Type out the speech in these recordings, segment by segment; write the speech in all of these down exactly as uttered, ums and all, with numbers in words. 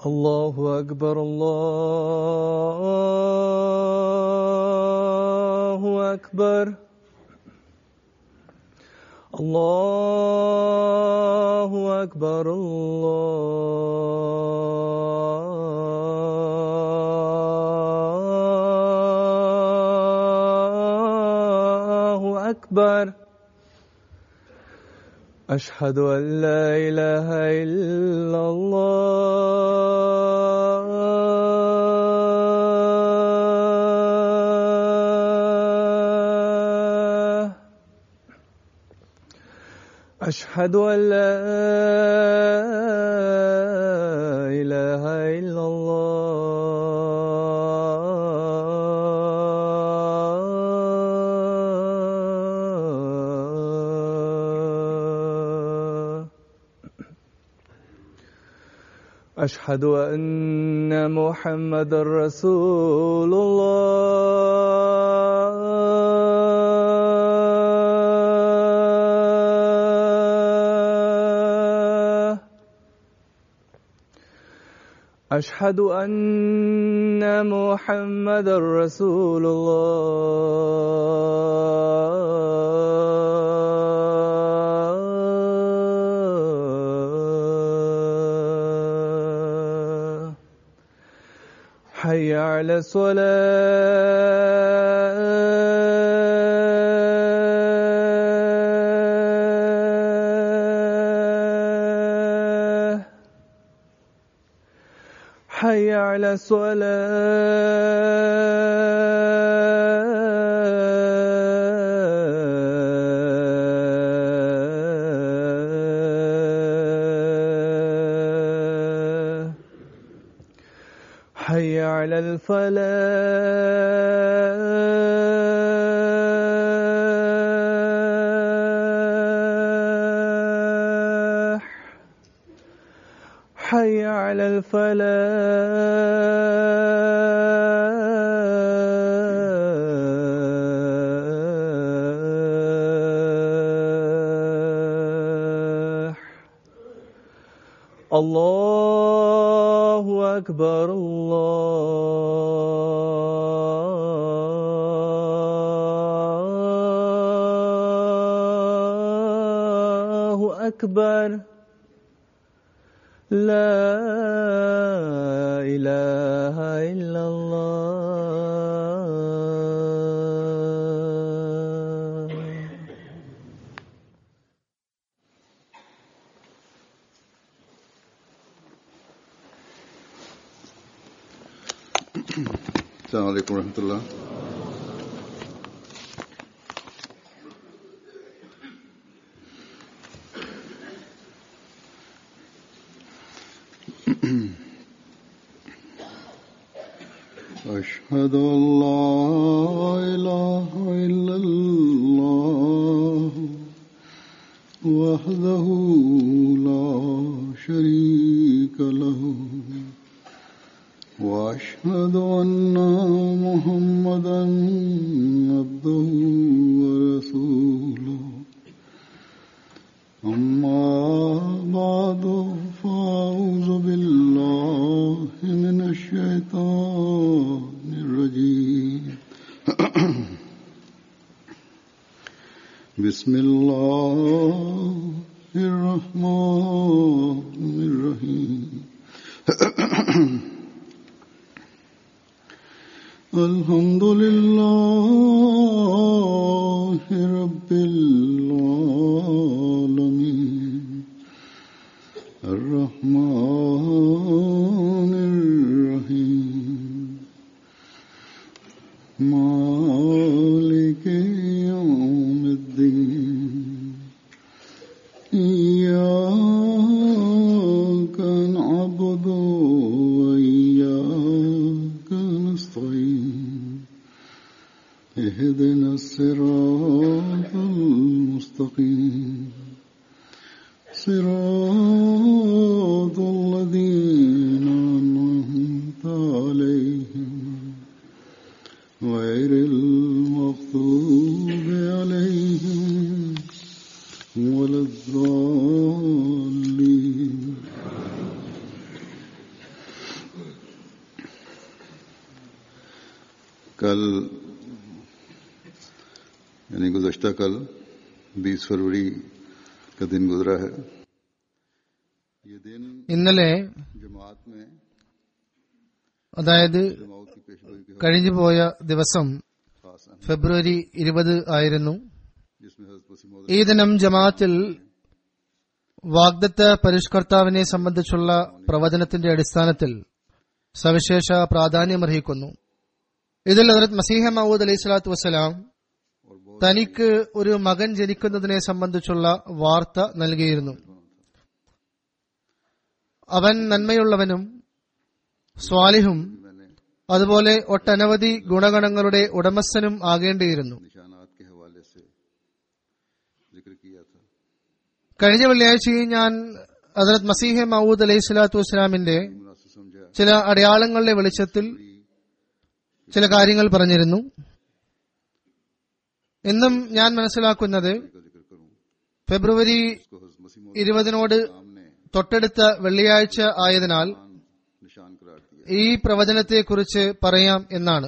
الله أكبر الله أكبر الله أكبر الله أكبر أشهد أن لا إله إلا الله أشهد أن لا إله إلا الله أشهد أن محمدًا رسول الله أشهد أن محمدًا رسول الله حي على الصلاة حي على الصلاة حي على الفلاح حي على الفلاح الله أكبر الله أكبر لا إله إلا الله السلام عليكم ورحمة الله. أشهد أن لا إله إلا الله وحده لا شريك له وأشهد أن محمدًا عبده ورسوله أما بعد فأعوذ بالله من الشيطان الرجيم بسم الله الرحمن الرحيم الحمد لله رب العالمين الرحمن الرحيم مالك يوم الدين إياك نعبد وإياك نستعين اهدنا الصراط المستقيم صراط الذين أنعمت عليهم غير المغضوب عليهم ولا الضالين यानी गुज़श्ता कल बीस फरवरी का दिन गुजरा है। ये दिन ഇന്നലെ जमात में അതായത് मौत की पेशगोई के കഴിഞ്ഞുപോയ ദിവസം खास अहम, ഫെബ്രുവരി ഇരുപത് ആയിരുന്നു. जिसमें हज़रत मसीह मौद ഈ ദിനം ജമാഅത്തിൽ വാഗ്ദത്ത പരിഷ്കർത്താവിനെ സംബന്ധിച്ചുള്ള പ്രവചനത്തിന്റെ അടിസ്ഥാനത്തിൽ സവിശേഷ പ്രാധാന്യമർഹിക്കുന്നു. ഇതിൽ ഹദ്റത്ത് മസീഹ് മഊദ് അലൈഹി സ്വലാത്തു വസ്സലാം और बहुत തനിക്ക് ഒരു മകൻ ജനിക്കുന്നതിനെ സംബന്ധിച്ചുള്ള വാർത്ത നൽകിയിരുന്നു. അവൻ നന്മയുള്ളവനും സ്വാലിഹും मैंने അതുപോലെ ഒട്ടനവധി ഗുണഗണങ്ങളുടെ ഉടമസ്ഥനും ആകേണ്ടിയിരുന്നു. निशानात के हवाले से जिक्र किया था। കഴിഞ്ഞ വെള്ളിയാഴ്ചയിൽ ഞാൻ ഹദ്റത്ത് മസീഹ് മഊദ് അലൈഹി സ്വലാത്തു വസ്സലാമിന്റെ मुनासिब समझा ചില അടയാളങ്ങളുടെ വെളിച്ചത്തിൽ ചില കാര്യങ്ങൾ പറഞ്ഞിരുന്നു. ഇന്നും ഞാൻ മനസ്സിലാക്കുന്നത് का जिक्र करूं। ഫെബ്രുവരി उसको हज़रत मसीह मौद ഇരുപതിനോട് सामने തൊട്ടടുത്ത വെള്ളിയാഴ്ച ആയതിനാൽ निशान करार दिया। ഈ പ്രവചനത്തെക്കുറിച്ച് പറയാം എന്നാണ്.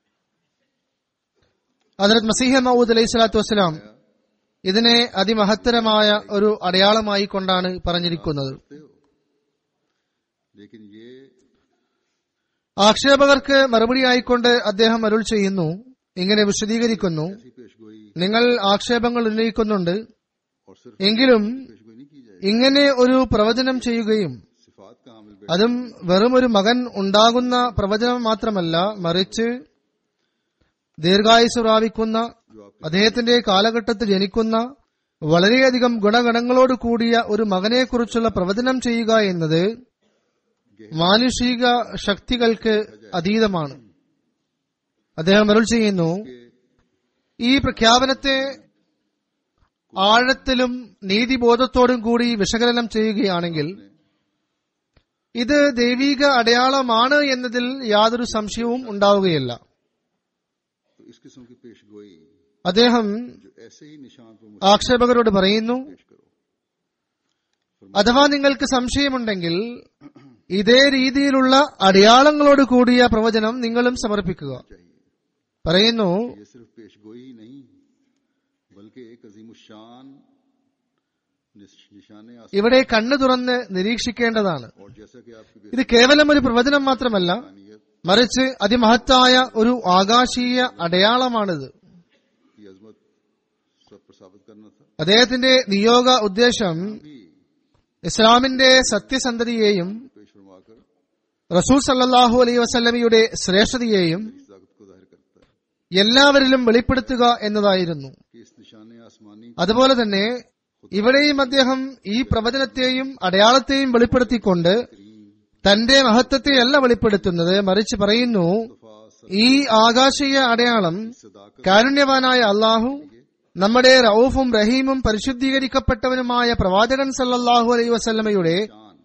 ഹദ്റത്ത് മസീഹ് മഊദ് അലൈഹി സ്വലാത്തു വസ്സലാം ഇതിനെ അതിമഹത്തരമായ ഒരു അടയാളമായി കൊണ്ടാണ് പറഞ്ഞിരിക്കുന്നത്. करते हो, लेकिन ये ആക്ഷേപകർക്ക് മറുപടിയായിക്കൊണ്ട് അദ്ദേഹം അരുൾ ചെയ്യുന്നു, ഇങ്ങനെ വിശദീകരിക്കുന്നു: ऐसी पेशगोई നിങ്ങൾ ആക്ഷേപങ്ങൾ ഉന്നയിക്കുന്നുണ്ട്, और सिर्फ എങ്കിലും पेशगोई नहीं की जाए, ഇങ്ങനെ ഒരു പ്രവചനം ചെയ്യുകയും सिफात का हामिल അതും വെറും ഒരു മകൻ ഉണ്ടാകുന്ന പ്രവചനം മാത്രമല്ല, മറിച്ച് ദീർഘായുസ് പ്രാപിക്കുന്ന അദ്ദേഹത്തിന്റെ കാലഘട്ടത്തിൽ ജനിക്കുന്ന വളരെയധികം ഗുണഗണങ്ങളോട് കൂടിയ ഒരു മകനെക്കുറിച്ചുള്ള പ്രവചനം ചെയ്യുക എന്നത് മാനുഷിക ശക്തികൾക്ക് അതീതമാണ്. അദ്ദേഹം അരുൾ ചെയ്യുന്നു, ഈ പ്രഖ്യാപനത്തെ ആഴത്തിലും നീതിബോധത്തോടും കൂടി വിശകലനം ചെയ്യുകയാണെങ്കിൽ ഇത് ദൈവിക അടയാളമാണ് എന്നതിൽ യാതൊരു സംശയവും ഉണ്ടാവുകയില്ല. तो इस किस्म की पेशगोई അദ്ദേഹം जो ऐसे ही निशान पर ആക്ഷേപകരോട് പറയുന്നു, पेश करो। അഥവാ നിങ്ങൾക്ക് സംശയമുണ്ടെങ്കിൽ ഇതേ രീതിയിലുള്ള അടയാളങ്ങളോട് കൂടിയ പ്രവചനം നിങ്ങളും സമർപ്പിക്കുക. പറയുന്നു, ये सिर्फ पेशगोई ही नहीं बल्कि एक अजीमुशान निशाने ഇവിടെ कണ്ണു തുറന്ന് നിരീക്ഷിക്കേണ്ടതാണ്. और जैसा कि आपकी ഇത് കേവലം ഒരു പ്രവചനം മാത്രമല്ല, बेसानियत മറിച്ച് അതിമഹത്തായ ഒരു ആകാശീയ അടയാളമാണിത്. की अजमत सब पर साबित करना था। അദ്ദേഹത്തിന്റെ നിയോഗ ഉദ്ദേശം भी ഇസ്ലാമിന്റെ സത്യസന്ധതയെയും पेश फरमाकर റസൂൽ സല്ലല്ലാഹു അലൈഹി വസല്ലമയുടെ ശ്രേഷ്ഠതയെയും इस ताकत को जाहिर करता है എല്ലാവരിലും വെളിപ്പെടുത്തുക എന്നതായിരുന്നു. कि इस निशाने आसमानी അതുപോലെ തന്നെ ഇവിടെയും അദ്ദേഹം ഈ പ്രവചനത്തെയും അടയാളത്തെയും വെളിപ്പെടുത്തിക്കൊണ്ട് തന്റെ മഹത്വത്തെയല്ല വെളിപ്പെടുത്തുന്നത്, മറിച്ച് പറയുന്നു, ഈ ആകാശീയ അടയാളം കാരുണ്യവാനായ അള്ളാഹു നമ്മുടെ റഊഫും റഹീമും പരിശുദ്ധീകരിക്കപ്പെട്ടവനുമായ പ്രവാചകൻ സല്ലല്ലാഹു അലൈഹി വസല്ലമയുടെ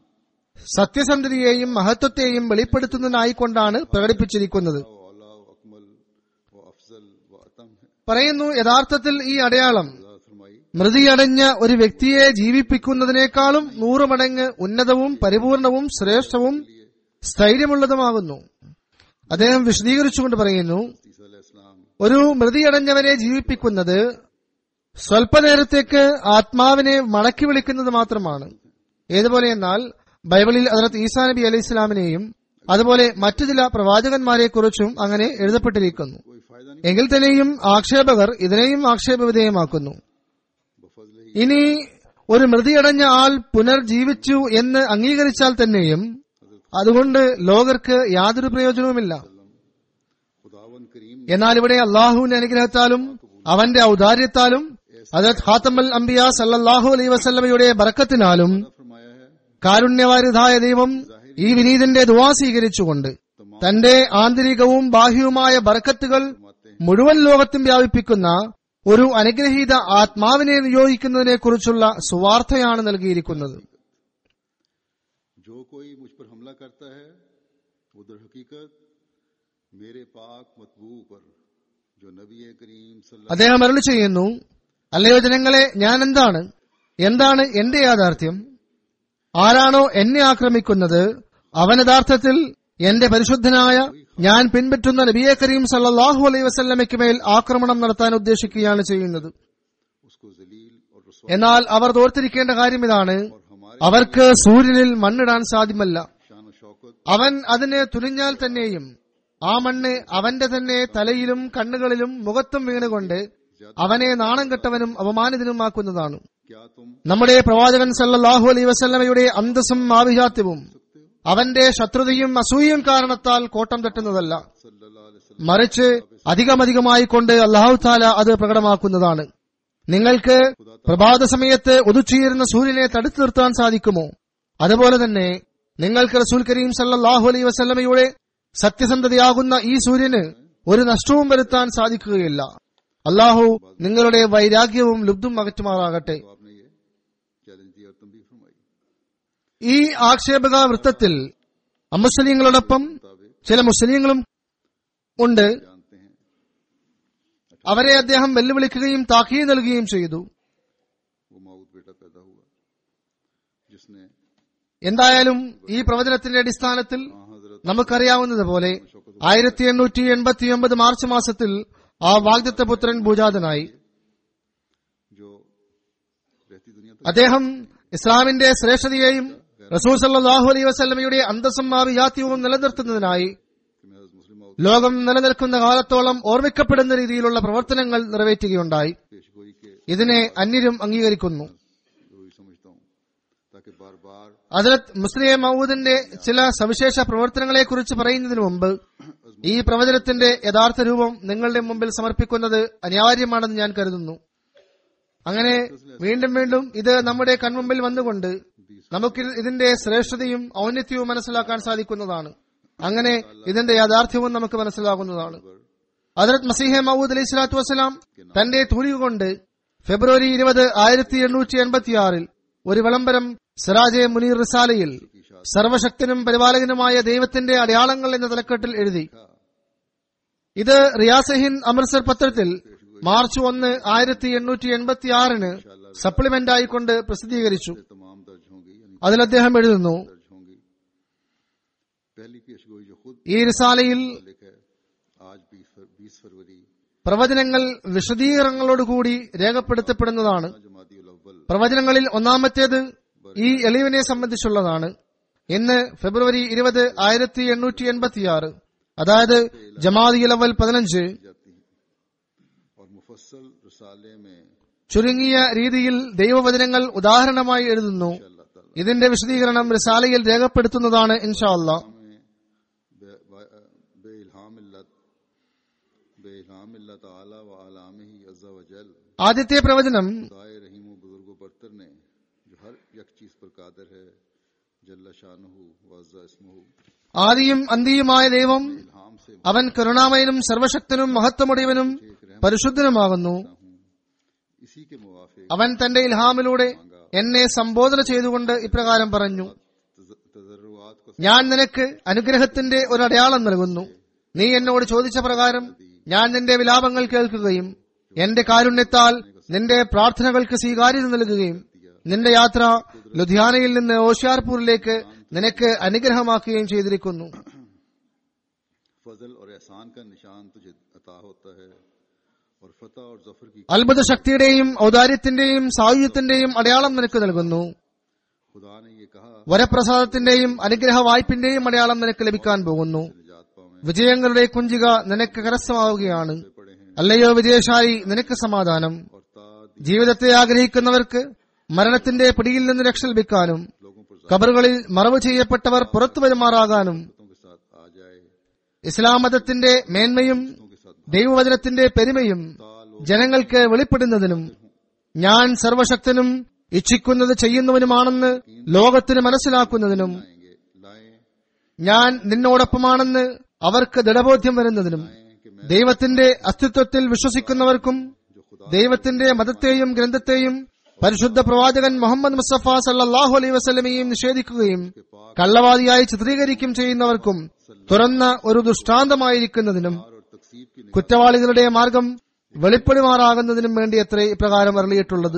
സത്യസന്ധതയെയും മഹത്വത്തെയും വെളിപ്പെടുത്തുന്നതിനായിക്കൊണ്ടാണ് പ്രകടിപ്പിച്ചിരിക്കുന്നത്. औला व अकमल व अफजल व अतम है। പറയുന്നു, യഥാർത്ഥത്തിൽ ഈ അടയാളം खुदा फरमाई മൃതിയടഞ്ഞ ഒരു വ്യക്തിയെ ജീവിപ്പിക്കുന്നതിനേക്കാളും നൂറ് മടങ്ങ് ഉന്നതവും പരിപൂർണവും ശ്രേഷ്ഠവും സ്ഥൈര്യമുള്ളതുമാകുന്നു. അദ്ദേഹം വിശദീകരിച്ചുകൊണ്ട് പറയുന്നു, ईसा अलैहिस्सलाम ഒരു മൃതിയടഞ്ഞവനെ ജീവിപ്പിക്കുന്നത് സ്വല്പനേരത്തേക്ക് ആത്മാവിനെ മടക്കി വിളിക്കുന്നത് മാത്രമാണ്. ഏതുപോലെ എന്നാൽ ബൈബിളിൽ ഹദ്റത്ത് ഈസാ നബി അലൈഹി ഇസ്ലാമിനെയും അതുപോലെ മറ്റു ചില പ്രവാചകന്മാരെ കുറിച്ചും അങ്ങനെ എഴുതപ്പെട്ടിരിക്കുന്നു. कोई फायदा नहीं എങ്കിൽ തന്നെയും ആക്ഷേപകർ ഇതിനെയും ആക്ഷേപവിധേയമാക്കുന്നു. बफजल ही ഇനി ഒരു മൃതിയടഞ്ഞ ആൾ പുനർജീവിച്ചു എന്ന് അംഗീകരിച്ചാൽ തന്നെയും അതുകൊണ്ട് ലോകർക്ക് യാതൊരു പ്രയോജനവുമില്ല. खुदावन करीम എന്നാൽ ഇവിടെ അള്ളാഹുവിന്റെ അനുഗ്രഹത്താലും അവന്റെ ഔദാര്യത്താലും ഹദരത്ത് ഖാത്തമുൽ അംബിയ സല്ലല്ലാഹു അലൈഹി വസല്ലമയുടെ ബറക്കത്തിനാലും ने फरमाया है കാരുണ്യവാരിധായ ദൈവം ഈ വിനീതന്റെ ദുആ സ്വീകരിച്ചുകൊണ്ട് തന്റെ ആന്തരികവും ബാഹ്യവുമായ ബറക്കത്തുകൾ മുഴുവൻ ലോകത്തും വ്യാപിപ്പിക്കുന്ന ഒരു അനുഗ്രഹീത ആത്മാവിനെ നിയോഗിക്കുന്നതിനെ കുറിച്ചുള്ള സുവാർത്തയാണ് നൽകിയിരിക്കുന്നത്. जो कोई मुझ पर हमला करता है वो दर हकीकत मेरे पाक मतबू पर जो नबी करीम सल्लल्लाहु അദ്ദേഹം അരുളി ചെയ്യുന്നു, അല്ലയോ ജനങ്ങളെ, ഞാൻ എന്താണ് എന്താണ് എന്റെ യാഥാർത്ഥ്യം? ആരാണോ എന്നെ ആക്രമിക്കുന്നത് അവൻ യഥാർത്ഥത്തിൽ എന്റെ പരിശുദ്ധനായ ഞാൻ പിൻപറ്റുന്ന നബിയെ കരീം സല്ലല്ലാഹു അലൈഹി വസല്ലമയ്ക്ക് മേൽ ആക്രമണം നടത്താൻ ഉദ്ദേശിക്കുകയാണ് ചെയ്യുന്നത്. എന്നാൽ അവർ ഓർത്തിരിക്കേണ്ട കാര്യം ഇതാണ്, അവർക്ക് സൂര്യനിൽ മണ്ണിടാൻ സാധ്യമല്ല. അവൻ അതിന് തുനിഞ്ഞാൽ തന്നെയും ആ മണ്ണ് അവന്റെ തന്നെ തലയിലും കണ്ണുകളിലും മുഖത്തും വീണുകൊണ്ട് അവനെ നാണം കെട്ടവനും അപമാനിതനുമാക്കുന്നതാണ്. നമ്മുടെ പ്രവാചകൻ സല്ലല്ലാഹു അലൈഹി വസല്ലമയുടെ അന്തസ്സും ആഭിജാത്യവും അവന്റെ ശത്രുതയും അസൂയയും കാരണത്താൽ കോട്ടം തട്ടുന്നതല്ല, മറിച്ച് അധികമധികമായി കൊണ്ട് അല്ലാഹു തആല അത് പ്രകടമാക്കുന്നതാണ്. നിങ്ങൾക്ക് പ്രഭാത സമയത്ത് ഉദിച്ചുയരുന്ന സൂര്യനെ തടുത്തു നിർത്താൻ സാധിക്കുമോ? അതുപോലെ തന്നെ നിങ്ങൾക്ക് റസൂൽ കരീം സല്ലല്ലാഹു അലൈഹി വസല്ലമയുടെ സത്യസന്ധതയാകുന്ന ഈ സൂര്യന് ഒരു നഷ്ടവും വരുത്താൻ സാധിക്കുകയില്ല. അല്ലാഹു നിങ്ങളുടെ വൈരാഗ്യവും ലുബ്ധും അകറ്റുമാറാകട്ടെ. ഈ ആക്ഷേപക വൃത്തത്തിൽ അമുസ്ലിങ്ങളോടൊപ്പം ചില മുസ്ലിങ്ങളും ഉണ്ട്. അവരെ അദ്ദേഹം വെല്ലുവിളിക്കുകയും താക്കീത് നൽകുകയും ചെയ്തു. എന്തായാലും ഈ പ്രവചനത്തിന്റെ അടിസ്ഥാനത്തിൽ നമുക്കറിയാവുന്നതുപോലെ ആയിരത്തി എണ്ണൂറ്റി എൺപത്തി ഒമ്പത് മാർച്ച് മാസത്തിൽ ആ വാഗ്ദത്ത പുത്രൻ ഭൂജാതനായി. അദ്ദേഹം ഇസ്ലാമിന്റെ ശ്രേഷ്ഠതയെയും റസൂൽ സല്ലല്ലാഹു അലൈഹി വസല്ലമയുടെ അന്തസ്സും ആഭിജാത്യവും നിലനിർത്തുന്നതിനായി ലോകം നിലനിൽക്കുന്ന കാലത്തോളം ഓർമ്മിക്കപ്പെടുന്ന രീതിയിലുള്ള പ്രവർത്തനങ്ങൾ നിറവേറ്റുകയുണ്ടായി. ഇതിനെ അന്യരും അംഗീകരിക്കുന്നു. ഹദ്റത്ത് മുസ്ലിം മൗഊദിന്റെ ചില സവിശേഷ പ്രവർത്തനങ്ങളെ കുറിച്ച് പറയുന്നതിന് മുമ്പ് ഈ പ്രവചനത്തിന്റെ യഥാർത്ഥ രൂപം നിങ്ങളുടെ മുമ്പിൽ സമർപ്പിക്കുന്നത് അനിവാര്യമാണെന്ന് ഞാൻ കരുതുന്നു. അങ്ങനെ വീണ്ടും വീണ്ടും ഇത് നമ്മുടെ കൺമുമ്പിൽ വന്നുകൊണ്ട് നമുക്ക് ഇതിന്റെ ശ്രേഷ്ഠതയും ഔന്നത്യവും മനസ്സിലാക്കാൻ സാധിക്കുന്നതാണ്. അങ്ങനെ ഇതിന്റെ യാഥാർത്ഥ്യവും നമുക്ക് മനസ്സിലാകുന്നതാണ്. ഹദ്റത്ത് മസീഹെ മൗഊദ് അലൈഹി സ്വലാത്തു വസ്സലാം തന്റെ തൂലിക കൊണ്ട് ഫെബ്രുവരി ഇരുപത് ആയിരത്തി എണ്ണൂറ്റി എൺപത്തി ആറിൽ ഒരു വിളംബരം സിറാജെ മുനീർ റിസാലയിൽ സർവശക്തനും പരിപാലകനുമായ ദൈവത്തിന്റെ അടയാളങ്ങൾ എന്ന തലക്കെട്ടിൽ എഴുതി. ഇത് റിയാസഹിൻ അമൃത്സർ പത്രത്തിൽ മാർച്ച് ഒന്ന് ആയിരത്തി എണ്ണൂറ്റി എൺപത്തി ആറിന് സപ്ലിമെന്റ് ആയിക്കൊണ്ട് പ്രസിദ്ധീകരിച്ചു. അതിൽ അദ്ദേഹം എഴുതുന്നു, ഈ റിസാലയിൽ പ്രവചനങ്ങൾ വിശദീകരണങ്ങളോടുകൂടി രേഖപ്പെടുത്തപ്പെടുന്നതാണ്. പ്രവചനങ്ങളിൽ ഒന്നാമത്തേത് ഈ എളിവിനെ സംബന്ധിച്ചുള്ളതാണ്. ഇന്ന് ഫെബ്രുവരി ഇരുപത് ആയിരത്തി എണ്ണൂറ്റി എൺപത്തിയാറ് അതായത് ജമാദിയുൽ അവൽ പതിനഞ്ച് ചുരുങ്ങിയ രീതിയിൽ ദൈവവചനങ്ങൾ ഉദാഹരണമായി എഴുതുന്നു. ഇതിന്റെ വിശദീകരണം റിസാലയിൽ രേഖപ്പെടുത്തുന്നതാണ് ഇൻഷാ അല്ലാഹ്. ആദ്യത്തെ പ്രവചനം ആദിയും അന്തിയുമായ ദൈവം അവൻ കരുണാമയനും സർവശക്തനും മഹത്വമുടയവനും പരിശുദ്ധനുമാകുന്നു. അവൻ തന്റെ ഇൽഹാമിലൂടെ എന്നെ സംബോധന ചെയ്തുകൊണ്ട് ഇപ്രകാരം പറഞ്ഞു, ഞാൻ നിനക്ക് അനുഗ്രഹത്തിന്റെ ഒരു അടയാളം നൽകുന്നു. നീ എന്നോട് ചോദിച്ച പ്രകാരം ഞാൻ നിന്റെ വിലാപങ്ങൾ കേൾക്കുകയും എന്റെ കാരുണ്യത്താൽ നിന്റെ പ്രാർത്ഥനകൾക്ക് സ്വീകാര്യത നൽകുകയും നിന്റെ യാത്ര ലുധിയാനയിൽ നിന്ന് ഓഷ്യാർപൂരിലേക്ക് നിനക്ക് അനുഗ്രഹമാക്കുകയും ചെയ്തിരിക്കുന്നു. അത്ഭുത ശക്തിയുടെയും ഔദാര്യത്തിന്റെയും സായുജ്യത്തിന്റെയും അടയാളം നിനക്ക് നൽകുന്നു. വരപ്രസാദത്തിന്റെയും അനുഗ്രഹ വായ്പിന്റെയും അടയാളം നിനക്ക് ലഭിക്കാൻ പോകുന്നു. വിജയങ്ങളുടെ കുഞ്ചിക നിനക്ക് കരസ്ഥമാവുകയാണ്. അല്ലയോ വിജയശാലി, നിനക്ക് സമാധാനം. ജീവിതത്തെ ആഗ്രഹിക്കുന്നവർക്ക് മരണത്തിന്റെ പിടിയിൽ നിന്ന് രക്ഷ ലഭിക്കാനും ഖബറുകളിൽ മറവ് ചെയ്യപ്പെട്ടവർ പുറത്തു വരുമാറാകാനും ഇസ്ലാം മതത്തിന്റെ മേന്മയും ദൈവവചനത്തിന്റെ പെരുമയും ജനങ്ങൾക്ക് വെളിപ്പെടുന്നതിനും ഞാൻ സർവശക്തനും ഇച്ഛിക്കുന്നത് ചെയ്യുന്നവനുമാണെന്ന് ലോകത്തിന് മനസ്സിലാക്കുന്നതിനും ഞാൻ നിന്നോടൊപ്പമാണെന്ന് അവർക്ക് ദൃഢബോധ്യം വരുന്നതിനും ദൈവത്തിന്റെ അസ്തിത്വത്തിൽ വിശ്വസിക്കുന്നവർക്കും ദൈവത്തിന്റെ മതത്തെയും ഗ്രന്ഥത്തെയും പരിശുദ്ധ പ്രവാചകൻ മുഹമ്മദ് മുസ്തഫ സല്ലല്ലാഹു അലൈഹി വസല്ലമയെയും നിഷേധിക്കുകയും കള്ളവാദിയായി ചിത്രീകരിക്കുകയും ചെയ്യുന്നവർക്കും തുറന്ന ഒരു ദൃഷ്ടാന്തമായിരിക്കുന്നതിനും കുറ്റവാളികളുടെ മാർഗം വെളിപ്പെടുമാറാകുന്നതിനും വേണ്ടി അത്രേ ഇപ്രകാരം അരുളിയിട്ടുള്ളത്.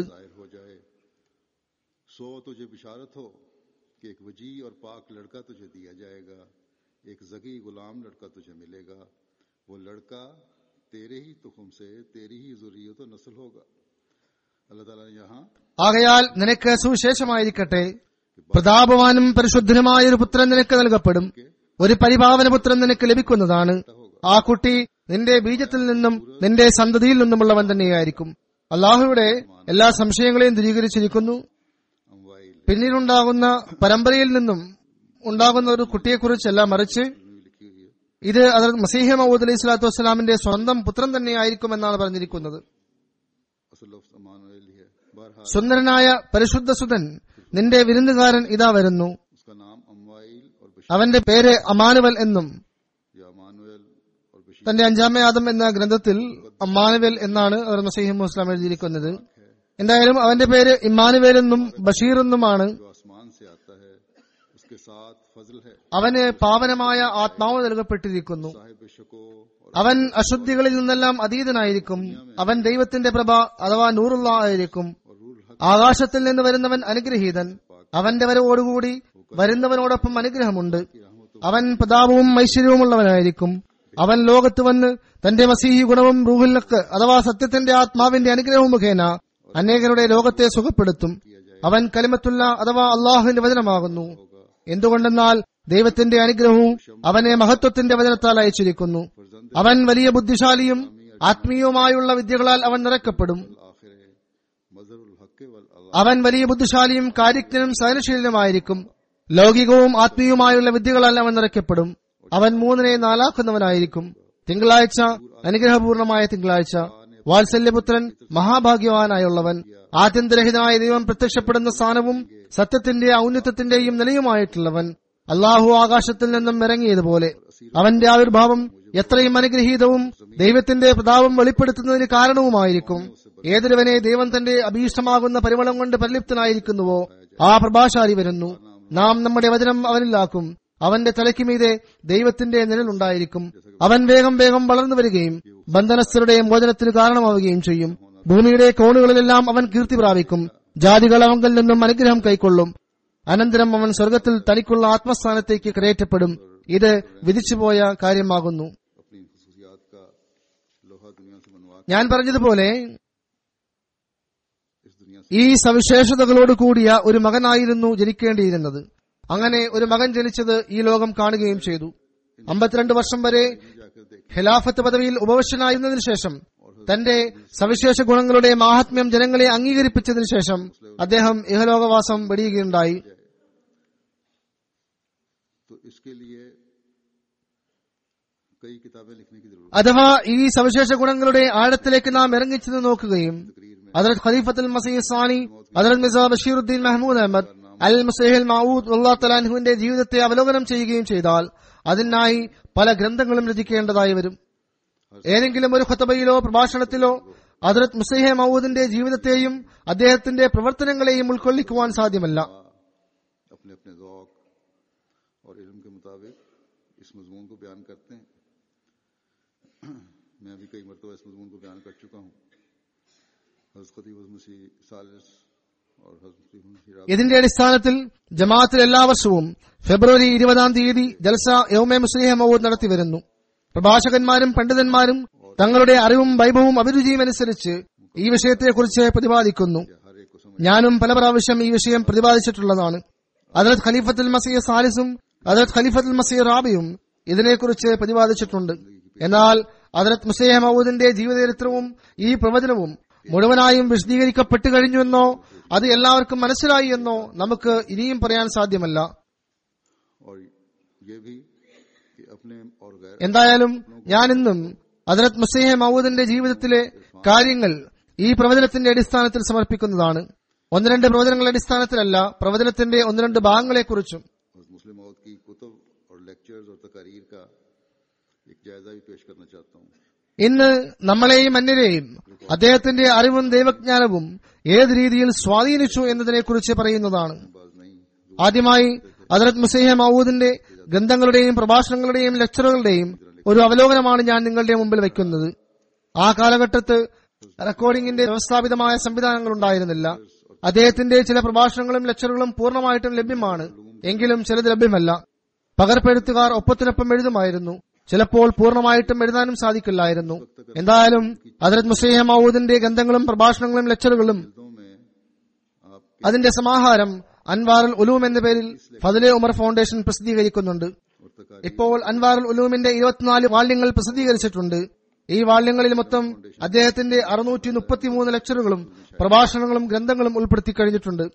एक जकी गुलाम लड़का तुझे मिलेगा, वो लड़का तेरे ही तुखम से तेरी ही जुर्रियत व नस्ल होगा। अल्लाह ताला ने यहाँ ആകയാൽ നിനക്ക് സുവിശേഷമായിരിക്കട്ടെ, പ്രതാപവാനും പരിശുദ്ധനുമായ ഒരു പുത്രൻ നിനക്ക് നൽകപ്പെടും. ഒരു പരിപാവന പുത്രൻ നിനക്ക് ലഭിക്കുന്നതാണ്. ആ കുട്ടി നിന്റെ ബീജത്തിൽ നിന്നും നിന്റെ സന്തതിയിൽ നിന്നുമുള്ളവൻ തന്നെയായിരിക്കും. അള്ളാഹുവിടെ എല്ലാ സംശയങ്ങളെയും ദൂരീകരിച്ചിരിക്കുന്നു. अमवाइल പിന്നീടുണ്ടാകുന്ന പരമ്പരയിൽ നിന്നും ഉണ്ടാകുന്ന ഒരു കുട്ടിയെക്കുറിച്ചല്ല, മറിച്ച് लिखी हुई है। ഇത് ഹദ്റത്ത് മസീഹ് മഊദ് അലൈഹി സ്വലാത്തു വസ്സലാമിന്റെ സ്വന്തം പുത്രൻ തന്നെയായിരിക്കും എന്നാണ് പറഞ്ഞിരിക്കുന്നത്. असल लफ्ज़ अमानुएल ही है। बहरहाल സുന്ദരനായ പരിശുദ്ധ സുതൻ നിന്റെ വിരുന്നുകാരൻ ഇതാ വരുന്നു. उसका नाम अमवाइल और बशीर അവന്റെ പേര് അമാനുവൽ എന്നും, या अमानुएल और बशीर തന്റെ അഞ്ചാമേ ആദം എന്ന ഗ്രന്ഥത്തിൽ അമ്മാനുവേൽ എന്നാണ് ഹദ്റത്ത് മസീഹ് മൗഊദ് ഇസ്ലാം എഴുതിയിരിക്കുന്നത്. എന്തായാലും അവന്റെ പേര് ഇമ്മാനുവേൽ എന്നും ബഷീർ എന്നുമാണ്. जो आसमान से आता है, उसके साथ फजल है। അവന് പാവനമായ ആത്മാവ് നൽകപ്പെട്ടിരിക്കുന്നു. साहिब शको और അവൻ അശുദ്ധികളിൽ നിന്നെല്ലാം അതീതനായിരിക്കും. അവൻ ദൈവത്തിന്റെ പ്രഭ അഥവാ നൂറുള്ള ആയിരിക്കും. रूल हक ആകാശത്തിൽ നിന്ന് വരുന്നവൻ അനുഗ്രഹീതൻ. അവന്റെ വരവോടുകൂടി വരുന്നവനോടൊപ്പം അനുഗ്രഹമുണ്ട്. അവൻ പ്രതാപവും ഐശ്വര്യവുമുള്ളവനായിരിക്കും. അവൻ ലോകത്ത് വന്ന് തന്റെ മസീഹി ഗുണവും റൂഹുൽ ഹഖ് അഥവാ സത്യത്തിന്റെ ആത്മാവിന്റെ അനുഗ്രഹവും മുഖേന അനേകരുടെ ലോകത്തെ സുഖപ്പെടുത്തും. അവൻ കലിമത്തുള്ള അഥവാ അള്ളാഹുവിന്റെ വചനമാകുന്നു. എന്തുകൊണ്ടെന്നാൽ ദൈവത്തിന്റെ അനുഗ്രഹവും അവനെ മഹത്വത്തിന്റെ വചനത്താൽ അയച്ചിരിക്കുന്നു. അവൻ വലിയ ബുദ്ധിശാലിയും ആത്മീയവുമായുള്ള വിദ്യകളാൽ അവൻ നിറയ്ക്കപ്പെടും. आखिर है मजरुल हक वल अल्लाह അവൻ വലിയ ബുദ്ധിശാലിയും കാര്യജ്ഞനും സഹനശീലനുമായിരിക്കും. ലൗകികവും ആത്മീയവുമായുള്ള വിദ്യകളാൽ അവൻ നിറയ്ക്കപ്പെടും. അവൻ മൂന്നിനെ നാലാക്കുന്നവനായിരിക്കും. തിങ്കളാഴ്ച അനുഗ്രഹപൂർണമായ തിങ്കളാഴ്ച, വാത്സല്യപുത്രൻ, മഹാഭാഗ്യവാനായുള്ളവൻ, ആത്യന്തരഹിതനായ ദൈവം പ്രത്യക്ഷപ്പെടുന്ന സ്ഥാനവും സത്യത്തിന്റെ ഔന്നത്യത്തിന്റെയും നിലയുമായിട്ടുള്ളവൻ, അള്ളാഹു ആകാശത്തിൽ നിന്നും ഇറങ്ങിയതുപോലെ അവന്റെ ആവിർഭാവം എത്രയും അനുഗ്രഹീതവും ദൈവത്തിന്റെ പ്രതാപം വെളിപ്പെടുത്തുന്നതിന് കാരണവുമായിരിക്കും. ഏതൊരുവനെ ദൈവം തന്റെ അഭീഷ്ടമാകുന്ന പരിമളം കൊണ്ട് പരിലിപ്തനായിരിക്കുന്നുവോ ആ പ്രഭാശാലി വരുന്നു. നാം നമ്മുടെ വചനം അവനിലാക്കും. അവന്റെ തലയ്ക്ക് മീതെ ദൈവത്തിന്റെ നിഴലുണ്ടായിരിക്കും. അവൻ വേഗം വേഗം വളർന്നു വരികയും ബന്ധനസ്ഥരുടെ മോചനത്തിന് കാരണമാവുകയും ചെയ്യും. ഭൂമിയുടെ കോണുകളിലെല്ലാം അവൻ കീർത്തി പ്രാപിക്കും. ജാതികൾ അവങ്കിൽ നിന്നും അനുഗ്രഹം കൈക്കൊള്ളും. അനന്തരം അവൻ സ്വർഗത്തിൽ തനിക്കുള്ള ആത്മസ്ഥാനത്തേക്ക് കയറ്റപ്പെടും. ഇത് വിധിച്ചുപോയ കാര്യമാകുന്നു. अपनी खुसूसियात का लोहा दुनिया से मनवा के ഞാൻ പറഞ്ഞതുപോലെ इस दुनिया से ഈ സവിശേഷതകളോട് കൂടിയ ഒരു മകനായിരുന്നു ജനിക്കേണ്ടിയിരുന്നത്. അങ്ങനെ ഒരു മകൻ ജനിച്ചത് ഈ ലോകം കാണുകയും ചെയ്തു. അമ്പത്തിരണ്ട് വർഷം വരെ जाकर देख ഖിലാഫത്ത് പദവിയിൽ ഉപവിഷ്ടനായിരുന്നതിനു ശേഷം തന്റെ സവിശേഷ ഗുണങ്ങളുടെ മാഹാത്മ്യം ജനങ്ങളെ അംഗീകരിപ്പിച്ചതിനു ശേഷം അദ്ദേഹം ഇഹലോകവാസം വെടിയുകയുണ്ടായി. तो इसके लिए कई किताबें लिखने की जरूरत അഥവാ ഈ സവിശേഷ ഗുണങ്ങളുടെ ആഴത്തിലേക്ക് നാം ഇറങ്ങിച്ചെന്ന് നോക്കുകയും तकरीर में ഹദ്റത്ത് ഖലീഫത്തുൽ മസീഹ് സാനി ഹദ്റത്ത് മിർസ ബഷീറുദ്ദീൻ മഹ്മൂദ് അഹമ്മദ് അൽ മുസൈഹിൽ മഊദ് റളിയല്ലാഹു തആല അൻഹുവിന്റെ ജീവിതത്തെ അവലോകനം ചെയ്യുകയും ചെയ്താൽ അതിനായി പല ഗ്രന്ഥങ്ങളും രചിക്കേണ്ടതായി വരും. ഏതെങ്കിലും ഒരു ഖുത്ബയിലോ പ്രഭാഷണത്തിലോ ഹദ്റത്ത് മുസൈഹ് മഊദിന്റെ ജീവിതത്തെയും അദ്ദേഹത്തിന്റെ പ്രവർത്തനങ്ങളെയും ഉൾക്കൊള്ളിക്കുവാൻ സാധ്യമല്ല. अपने अपने ज़ौक़ और इल्म के मुताबिक इस मज़मून को बयान करते हैं। मैं भी कई मरतबा इस मज़मून को बयान कर चुका हूँ। हज़रत ख़तीब मसीह सालिस और हज़रत ख़तीब मसीह राबी ഇതിന്റെ അടിസ്ഥാനത്തിൽ ജമാഅത്തിൽ എല്ലാ വർഷവും ഫെബ്രുവരി ഇരുപതാം തീയതി ജൽസ യൗമെ മുസ്ലിഹ് മൗഊദ് നടത്തിവരുന്നു. പ്രഭാഷകന്മാരും പണ്ഡിതന്മാരും തങ്ങളുടെ അറിവും വൈഭവവും അഭിരുചിയും അനുസരിച്ച് ഈ വിഷയത്തെക്കുറിച്ച് പ്രതിപാദിക്കുന്നു. हर एक को समझ ഞാനും പല പ്രാവശ്യം ഈ വിഷയം പ്രതിപാദിച്ചിട്ടുള്ളതാണ്. ഹദ്റത്ത് ഖലീഫത്തുൽ മസീഹ് സാലിസും ഹദ്റത്ത് ഖലീഫത്തുൽ മസീഹ് റാബിയും ഇതിനെക്കുറിച്ച് പ്രതിപാദിച്ചിട്ടുണ്ട്. എന്നാൽ ഹദ്റത്ത് മുസൈഹ് മൗഊദിന്റെ ജീവചരിത്രവും ഈ പ്രവചനവും മുഴുവനായും വിശദീകരിക്കപ്പെട്ടു കഴിഞ്ഞുവെന്നോ അത് എല്ലാവർക്കും മനസ്സിലായി എന്നോ നമുക്ക് ഇനിയും പറയാൻ സാധ്യമല്ല. और ये भी कि अपने और गैर എന്തായാലും ഞാൻ ഇന്നും ഹദ്റത്ത് മുസൈഹ് മൗഊദിന്റെ ജീവിതത്തിലെ കാര്യങ്ങൾ ഈ പ്രവചനത്തിന്റെ അടിസ്ഥാനത്തിൽ സമർപ്പിക്കുന്നതാണ്. ഒന്ന് രണ്ട് പ്രവചനങ്ങളുടെ അടിസ്ഥാനത്തിലല്ല, പ്രവചനത്തിന്റെ ഒന്ന് രണ്ട് ഭാഗങ്ങളെക്കുറിച്ചും. उस मुस्लिम मौत की कुतुब और लेक्चर्स और तकारीर का एक जायजा भी पेश करना चाहता हूँ। ഇന്ന് നമ്മളെയും അന്യരെയും അദ്ദേഹത്തിന്റെ അറിവും ദൈവജ്ഞാനവും ഏത് രീതിയിൽ സ്വാധീനിച്ചു എന്നതിനെക്കുറിച്ച് പറയുന്നതാണ്. बाज नहीं ആദ്യമായി ഹദ്റത്ത് മുസൈഹ് മൗഊദിന്റെ ഗ്രന്ഥങ്ങളുടെയും പ്രഭാഷണങ്ങളുടെയും ലെക്ചറുകളുടെയും ഒരു അവലോകനമാണ് ഞാൻ നിങ്ങളുടെ മുമ്പിൽ വയ്ക്കുന്നത്. ആ കാലഘട്ടത്ത് റെക്കോർഡിംഗിന്റെ വ്യവസ്ഥാപിതമായ സംവിധാനങ്ങൾ ഉണ്ടായിരുന്നില്ല. അദ്ദേഹത്തിന്റെ ചില പ്രഭാഷണങ്ങളും ലെക്ചറുകളും പൂർണ്ണമായിട്ടും ലഭ്യമാണ്, എങ്കിലും ചിലത് ലഭ്യമല്ല. പകർപ്പെഴുത്തുകാർ ഒപ്പത്തിനൊപ്പം എഴുതുമായിരുന്നു. ചിലപ്പോൾ പൂർണ്ണമായിട്ടും എഴുതാനും സാധിക്കില്ലായിരുന്നു. എന്തായാലും ഹദ്റത്ത് മുസ്ലിം മൗഊദിന്റെ ഗ്രന്ഥങ്ങളും പ്രഭാഷണങ്ങളും ലെക്ചറുകളും അതിന്റെ സമാഹാരം അൻവാറുൽ ഉലൂം എന്ന പേരിൽ ഫദ്ലെ ഉമർ ഫൗണ്ടേഷൻ പ്രസിദ്ധീകരിക്കുന്നുണ്ട്. ഇപ്പോൾ അൻവാറുൽ ഉലൂമിന്റെ ഇരുപത്തിനാല് വാള്യങ്ങൾ പ്രസിദ്ധീകരിച്ചിട്ടുണ്ട്. ഈ വാള്യങ്ങളിൽ മൊത്തം അദ്ദേഹത്തിന്റെ അറുന്നൂറ്റി മുപ്പത്തിമൂന്ന് ലെക്ചറുകളും പ്രഭാഷണങ്ങളും ഗ്രന്ഥങ്ങളും ഉൾപ്പെടുത്തി കഴിഞ്ഞിട്ടുണ്ട്.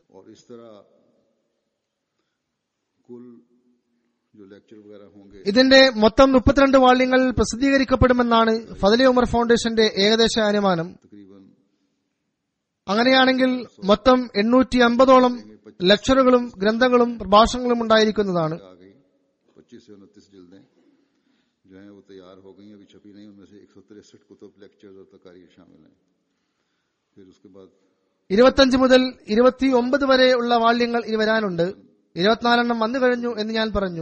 ഇതിന്റെ മൊത്തം മുപ്പത്തിരണ്ട് വാള്യങ്ങൾ പ്രസിദ്ധീകരിക്കപ്പെടുമെന്നാണ് ഫദ്ലെ ഉമർ ഫൗണ്ടേഷന്റെ ഏകദേശ അനുമാനം. അങ്ങനെയാണെങ്കിൽ മൊത്തം എണ്ണൂറ്റി അമ്പതോളം ലെക്ചറുകളും ഗ്രന്ഥങ്ങളും പ്രഭാഷണങ്ങളും ഉണ്ടായിരിക്കുന്നതാണ്. ഇരുപത്തിയഞ്ച് മുതൽ ഇരുപത്തി ഒമ്പത് വരെ ഉള്ള വാള്യങ്ങൾ ഇനി വരാനുണ്ട്. ഇരുപത്തിനാലെണ്ണം വന്നു കഴിഞ്ഞു എന്ന് ഞാൻ പറഞ്ഞു.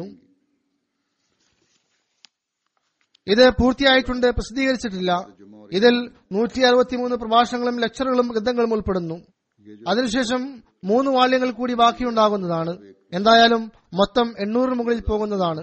ഇത് പൂർത്തിയായിട്ടുണ്ട്, പ്രസിദ്ധീകരിച്ചിട്ടില്ല. ഇതിൽ നൂറ്റി അറുപത്തിമൂന്ന് പ്രഭാഷണങ്ങളും ലെക്ചറുകളും ഗ്രന്ഥങ്ങളും ഉൾപ്പെടുന്നു. അതിനുശേഷം മൂന്ന് വാള്യങ്ങൾ കൂടി ബാക്കിയുണ്ടാകുന്നതാണ്. എന്തായാലും മൊത്തം എണ്ണൂറിന് മുകളിൽ പോകുന്നതാണ്.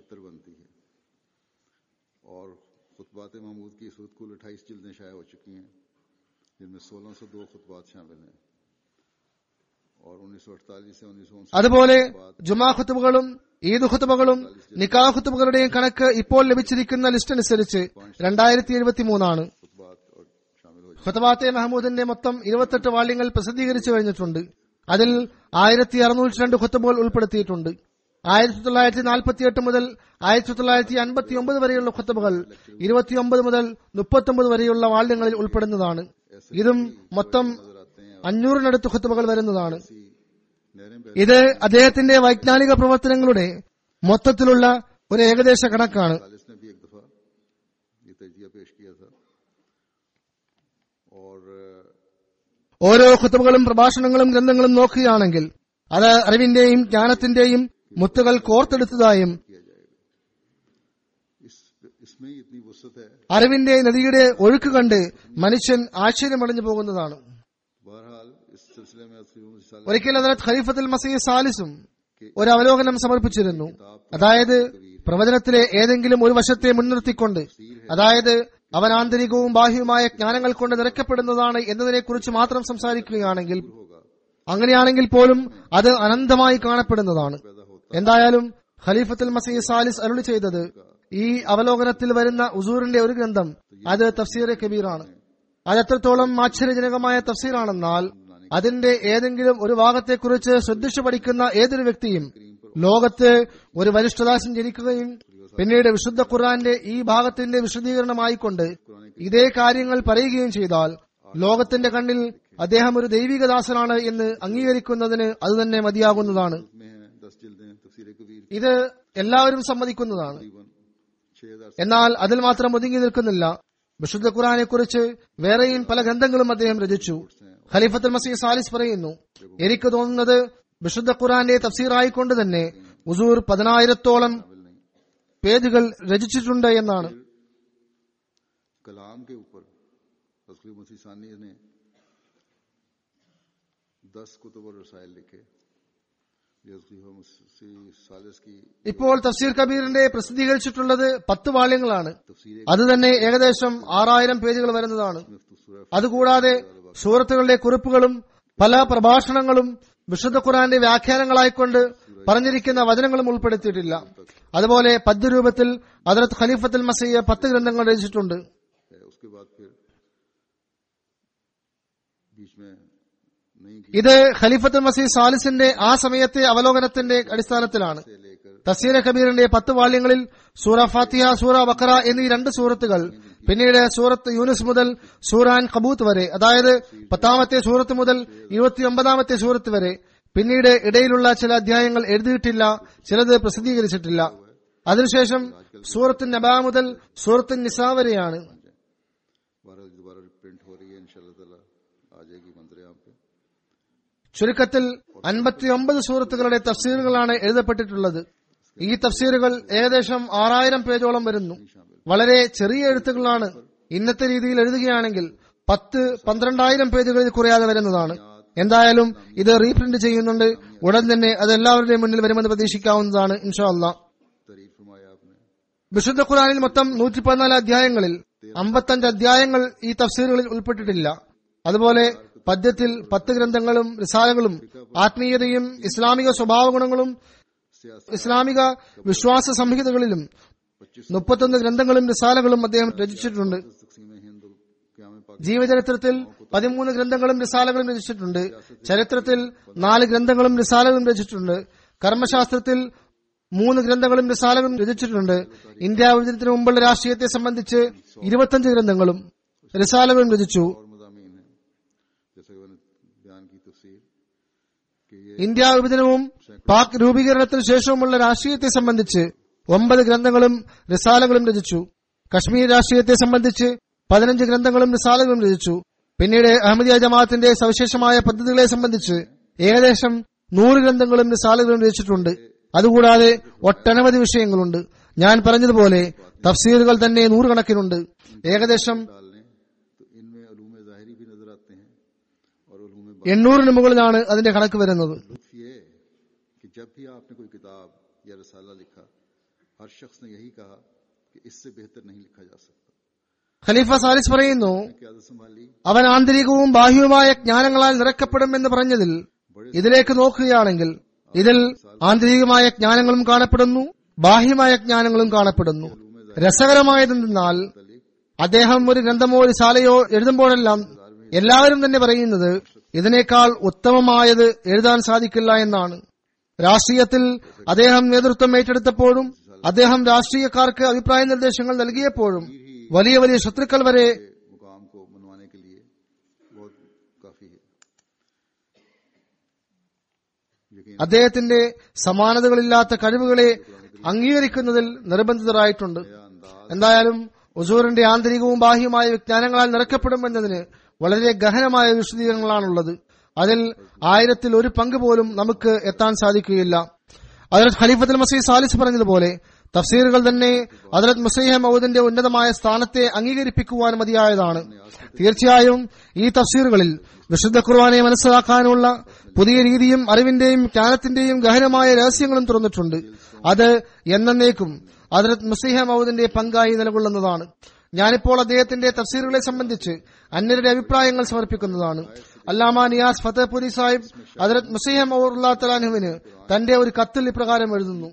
അതുപോലെ ജുമാ ഖുതുബകളും ഈദ് ഖുതുബകളും നിക്കാഹ് ഖുതുബകളുടെയും കണക്ക് ഇപ്പോൾ ലഭിച്ചിരിക്കുന്ന ലിസ്റ്റ് അനുസരിച്ച് രണ്ടായിരത്തി എഴുപത്തി മൂന്നാണ്. ഖുതുബാത്തെ മഹമൂദിന്റെ മൊത്തം ഇരുപത്തെട്ട് വാള്യങ്ങൾ പ്രസിദ്ധീകരിച്ചു കഴിഞ്ഞിട്ടുണ്ട്. അതിൽ ആയിരത്തി അറുന്നൂറ്റി രണ്ട് ഖുതുബകൾ ഉൾപ്പെടുത്തിയിട്ടുണ്ട്. ആയിരത്തി തൊള്ളായിരത്തി നാൽപ്പത്തി എട്ട് മുതൽ ആയിരത്തി തൊള്ളായിരത്തി അൻപത്തി ഒമ്പത് വരെയുള്ള ഖുതുബകൾ ഇരുപത്തിയൊമ്പത് മുതൽ മുപ്പത്തൊമ്പത് വരെയുള്ള വാള്യങ്ങളിൽ ഉൾപ്പെടുന്നതാണ്. ഇതും മൊത്തം അഞ്ഞൂറിനടുത്ത് ഖുതുബകൾ വരുന്നതാണ്. ഇത് അദ്ദേഹത്തിന്റെ വൈജ്ഞാനിക പ്രവർത്തനങ്ങളുടെ മൊത്തത്തിലുള്ള ഒരു ഏകദേശ കണക്കാണ്. ഓരോ ഖുതുബകളും പ്രഭാഷണങ്ങളും ഗ്രന്ഥങ്ങളും നോക്കുകയാണെങ്കിൽ അത് അറിവിന്റെയും ജ്ഞാനത്തിന്റെയും മുത്തുകൾ കോർത്തെടുത്തതായും അറിവിന്റെ നദിയുടെ ഒഴുക്ക് കണ്ട് മനുഷ്യൻ ആശ്ചര്യമടഞ്ഞു പോകുന്നതാണ്. ഒരിക്കൽ ഹദ്റത്ത് ഖലീഫത്തുൽ മസീഹ് സാലിസും ഒരു അവലോകനം സമർപ്പിച്ചിരുന്നു. അതായത് പ്രവചനത്തിലെ ഏതെങ്കിലും ഒരു വശത്തെ മുൻനിർത്തിക്കൊണ്ട്, അതായത് അവൻ ആന്തരികവും ബാഹ്യവുമായ ജ്ഞാനങ്ങൾ കൊണ്ട് നിറയ്ക്കപ്പെടുന്നതാണ് എന്നതിനെ കുറിച്ച് മാത്രം സംസാരിക്കുകയാണെങ്കിൽ, അങ്ങനെയാണെങ്കിൽ പോലും അത് അനന്തമായി കാണപ്പെടുന്നതാണ്. എന്തായാലും ഖലീഫത്തുൽ മസീഹ് സാലിസ് അരുളി ചെയ്തത്, ഈ അവലോകനത്തിൽ വരുന്ന ഉസൂറിന്റെ ഒരു ഗ്രന്ഥം അത് തഫ്സീറെ കബീറാണ്. അത് എത്രത്തോളം ആശ്ചര്യജനകമായ തഫ്സീറാണെന്നാൽ അതിന്റെ ഏതെങ്കിലും ഒരു ഭാഗത്തെക്കുറിച്ച് ശ്രദ്ധിച്ചു പഠിക്കുന്ന ഏതൊരു വ്യക്തിയും ലോകത്ത് ഒരു വരിഷ്ഠദാസൻ ജനിക്കുകയും പിന്നീട് വിശുദ്ധ ഖുർആന്റെ ഈ ഭാഗത്തിന്റെ വിശദീകരണമായിക്കൊണ്ട് ഇതേ കാര്യങ്ങൾ പറയുകയും ചെയ്താൽ ലോകത്തിന്റെ കണ്ണിൽ അദ്ദേഹം ഒരു ദൈവികദാസനാണ് എന്ന് അംഗീകരിക്കുന്നതിന് അത് തന്നെ മതിയാകുന്നതാണ്. ഇത് എല്ലാവരും സമ്മതിക്കുന്നതാണ്. എന്നാൽ അതിൽ മാത്രം ഒതുങ്ങി നിൽക്കുന്നില്ല. വിശുദ്ധ ഖുർആനെ കുറിച്ച് വേറെയും പല ഗ്രന്ഥങ്ങളും അദ്ദേഹം രചിച്ചു. ഖലീഫത്തുൽ മസീഹ് സാലിസ് പറയുന്നു, എനിക്ക് തോന്നുന്നത് വിശുദ്ധ ഖുർആന്റെ തഫ്സീറായിക്കൊണ്ട് തന്നെ ഹുസൂർ പതിനായിരത്തോളം പേജുകൾ രചിച്ചിട്ടുണ്ട് എന്നാണ്. ഇപ്പോൾ തഫ്സീർ കബീറിന്റെ പ്രസിദ്ധീകരിച്ചിട്ടുള്ളത് പത്ത് വാള്യങ്ങളാണ്. അത് തന്നെ ഏകദേശം ആറായിരം പേജുകൾ വരുന്നതാണ്. അതുകൂടാതെ സൂറത്തുകളുടെ കുറിപ്പുകളും പല പ്രഭാഷണങ്ങളും വിശുദ്ധ ഖുർആന്റെ വ്യാഖ്യാനങ്ങളായിക്കൊണ്ട് പറഞ്ഞിരിക്കുന്ന വചനങ്ങളും ഉൾപ്പെടുത്തിയിട്ടില്ല. അതുപോലെ പദ്യരൂപത്തിൽ ഹദ്റത്ത് ഖലീഫത്തുൽ മസീഹ് പത്ത് ഗ്രന്ഥങ്ങൾ രചിച്ചിട്ടുണ്ട്. ഇത് ഖലീഫത്തുൽ മസീഹ് സാലിസിന്റെ ആ സമയത്തെ അവലോകനത്തിന്റെ അടിസ്ഥാനത്തിലാണ്. തഫ്സീർ കബീറിന്റെ പത്ത് വാള്യങ്ങളിൽ സൂറ ഫാത്തിഹ, സൂറ ബഖറ എന്നീ രണ്ട് സൂറത്തുകൾ, പിന്നീട് സൂറത്ത് യൂനുസ് മുതൽ സൂറാൻ കബൂത്ത് വരെ, അതായത് പത്താമത്തെ സൂറത്ത് മുതൽ ഇരുപത്തിയൊമ്പതാമത്തെ സൂറത്ത് വരെ, പിന്നീട് ഇടയിലുള്ള ചില അധ്യായങ്ങൾ എഴുതിയിട്ടില്ല, ചിലത് പ്രസിദ്ധീകരിച്ചിട്ടില്ല. അതിനുശേഷം സൂറത്ത് നബാ മുതൽ സൂറത്ത് നിസാ വരെയാണ്. ചുരുക്കത്തിൽ അൻപത്തിയൊമ്പത് സൂറത്തുകളുടെ തഫ്സീറുകളാണ് എഴുതപ്പെട്ടിട്ടുള്ളത്. ഈ തഫ്സീറുകൾ ഏകദേശം ആറായിരം പേജോളം വരുന്നു. വളരെ ചെറിയ എഴുത്തുകളാണ്. ഇന്നത്തെ രീതിയിൽ എഴുതുകയാണെങ്കിൽ പത്ത് പന്ത്രണ്ടായിരം പേജുകളിൽ കുറയാതെ വരുന്നതാണ്. എന്തായാലും ഇത് റീപ്രിന്റ് ചെയ്യുന്നുണ്ട്. ഉടൻ തന്നെ അത് എല്ലാവരുടെയും മുന്നിൽ വരുമെന്ന് പ്രതീക്ഷിക്കാവുന്നതാണ് ഇൻഷാ അല്ലാഹ്. വിശുദ്ധ ഖുർആനിൽ മൊത്തം നൂറ്റി പതിനാല് അധ്യായങ്ങളിൽ അമ്പത്തഞ്ച് അധ്യായങ്ങൾ ഈ തഫ്സീറുകളിൽ ഉൾപ്പെട്ടിട്ടില്ല. അതുപോലെ പദ്യത്തിൽ പത്ത് ഗ്രന്ഥങ്ങളും റിസാലകളും ആത്മീയതയും ഇസ്ലാമിക സ്വഭാവ ഗുണങ്ങളും ഇസ്ലാമിക വിശ്വാസ സംഹിതകളിലും മുപ്പത്തൊന്ന് ഗ്രന്ഥങ്ങളും റിസാലകളും അദ്ദേഹം രചിച്ചിട്ടുണ്ട്. ജീവചരിത്രത്തിൽ പതിമൂന്ന് ഗ്രന്ഥങ്ങളും റിസാലകളും രചിച്ചിട്ടുണ്ട്. ചരിത്രത്തിൽ നാല് ഗ്രന്ഥങ്ങളും റിസാലകളും രചിച്ചിട്ടുണ്ട്. കർമ്മശാസ്ത്രത്തിൽ മൂന്ന് ഗ്രന്ഥങ്ങളും റിസാലകളും രചിച്ചിട്ടുണ്ട്. ഇന്ത്യ വിഭജനത്തിന് മുമ്പുള്ള രാഷ്ട്രീയത്തെ സംബന്ധിച്ച് ഇരുപത്തിയഞ്ച് ഗ്രന്ഥങ്ങളും റിസാലകളും രചിച്ചു. ഇന്ത്യ വിഭജനവും പാക് രൂപീകരണത്തിന് ശേഷവുമുള്ള രാഷ്ട്രീയത്തെ സംബന്ധിച്ച് ഒമ്പത് ഗ്രന്ഥങ്ങളും റിസാലകളും രചിച്ചു. കശ്മീർ രാഷ്ട്രീയത്തെ സംബന്ധിച്ച് പതിനഞ്ച് ഗ്രന്ഥങ്ങളും റിസാലകളും രചിച്ചു. പിന്നീട് അഹമ്മദിയ ജമാഅത്തിന്റെ സവിശേഷമായ പദ്ധതികളെ സംബന്ധിച്ച് ഏകദേശം നൂറ് ഗ്രന്ഥങ്ങളും റിസാലകളും രചിച്ചിട്ടുണ്ട്. അതുകൂടാതെ ഒട്ടനവധി വിഷയങ്ങളുണ്ട്. ഞാൻ പറഞ്ഞതുപോലെ തഫ്സീറുകൾ തന്നെ നൂറുകണക്കിനുണ്ട്. ഏകദേശം എണ്ണൂറിന് മുകളിലാണ് അതിന്റെ കണക്ക് വരുന്നത്. ഖലീഫ സാലിസ് പറയുന്നു, അവൻ ആന്തരികവും ബാഹ്യവുമായ ജ്ഞാനങ്ങളാൽ നിറക്കപ്പെടുമെന്ന് പറഞ്ഞതിൽ ഇതിലേക്ക് നോക്കുകയാണെങ്കിൽ ഇതിൽ ആന്തരികമായ ജ്ഞാനങ്ങളും കാണപ്പെടുന്നു, ബാഹ്യമായ ജ്ഞാനങ്ങളും കാണപ്പെടുന്നു. രസകരമായതെന്നാൽ അദ്ദേഹം ഒരു ഗ്രന്ഥമോ റിസാലയോ എഴുതുമ്പോഴെല്ലാം എല്ലാവരും തന്നെ പറയുന്നത് ഇതിനേക്കാൾ ഉത്തമമായത് എഴുതാൻ സാധിക്കില്ല എന്നാണ്. രാഷ്ട്രീയത്തിൽ അദ്ദേഹം നേതൃത്വം ഏറ്റെടുത്തപ്പോഴും അദ്ദേഹം രാഷ്ട്രീയക്കാർക്ക് അഭിപ്രായ നിർദ്ദേശങ്ങൾ നൽകിയപ്പോഴും വലിയ വലിയ ശത്രുക്കൾ വരെ അദ്ദേഹത്തിന്റെ സമാനതകളില്ലാത്ത കഴിവുകളെ അംഗീകരിക്കുന്നതിൽ നിർബന്ധിതരായിട്ടുണ്ട്. എന്തായാലും ഹുസൂറിന്റെ ആന്തരികവും ബാഹ്യമായ വിജ്ഞാനങ്ങളാൽ നിറക്കപ്പെടുമെന്നതിന് വളരെ ഗഹനമായ വിശദീകരണങ്ങളാണുള്ളത്. അതിൽ ആയിരത്തിൽ ഒരു പങ്ക് പോലും നമുക്ക് എത്താൻ സാധിക്കുകയില്ല. ഹദ്റത്ത് ഖലീഫത്തുൽ മസീഹ് സാലിസ് പറഞ്ഞതുപോലെ തഫ്സീറുകൾ തന്നെ ഹദ്റത്ത് മസീഹ് മൗഊദിന്റെ ഉന്നതമായ സ്ഥാനത്തെ അംഗീകരിപ്പിക്കുവാൻ മതിയായതാണ്. തീർച്ചയായും ഈ തഫ്സീറുകളിൽ വിശുദ്ധ ഖുർആനെ മനസ്സിലാക്കാനുള്ള പുതിയ രീതിയും അറിവിന്റെയും ജ്ഞാനത്തിന്റെയും ഗഹനമായ രഹസ്യങ്ങളും തുറന്നിട്ടുണ്ട്. അത് എന്നേക്കും ഹദ്റത്ത് മസീഹ് മൗഊദിന്റെ പങ്കായി നിലകൊള്ളുന്നതാണ്. ഞാനിപ്പോൾ അദ്ദേഹത്തിന്റെ തഫ്സീറുകളെ സംബന്ധിച്ച് അന്യരുടെ അഭിപ്രായങ്ങൾ സമർപ്പിക്കുന്നതാണ്. അല്ലാമ നിയാസ് ഫത്തേപുരി സാഹിബ് ഹദ്റത്ത് മസീഹ് മൗഊദ് റളിയല്ലാഹു തആല അൻഹുവിന് തന്റെ ഒരു കത്തിൽ ഇപ്രകാരം എഴുതുന്നു: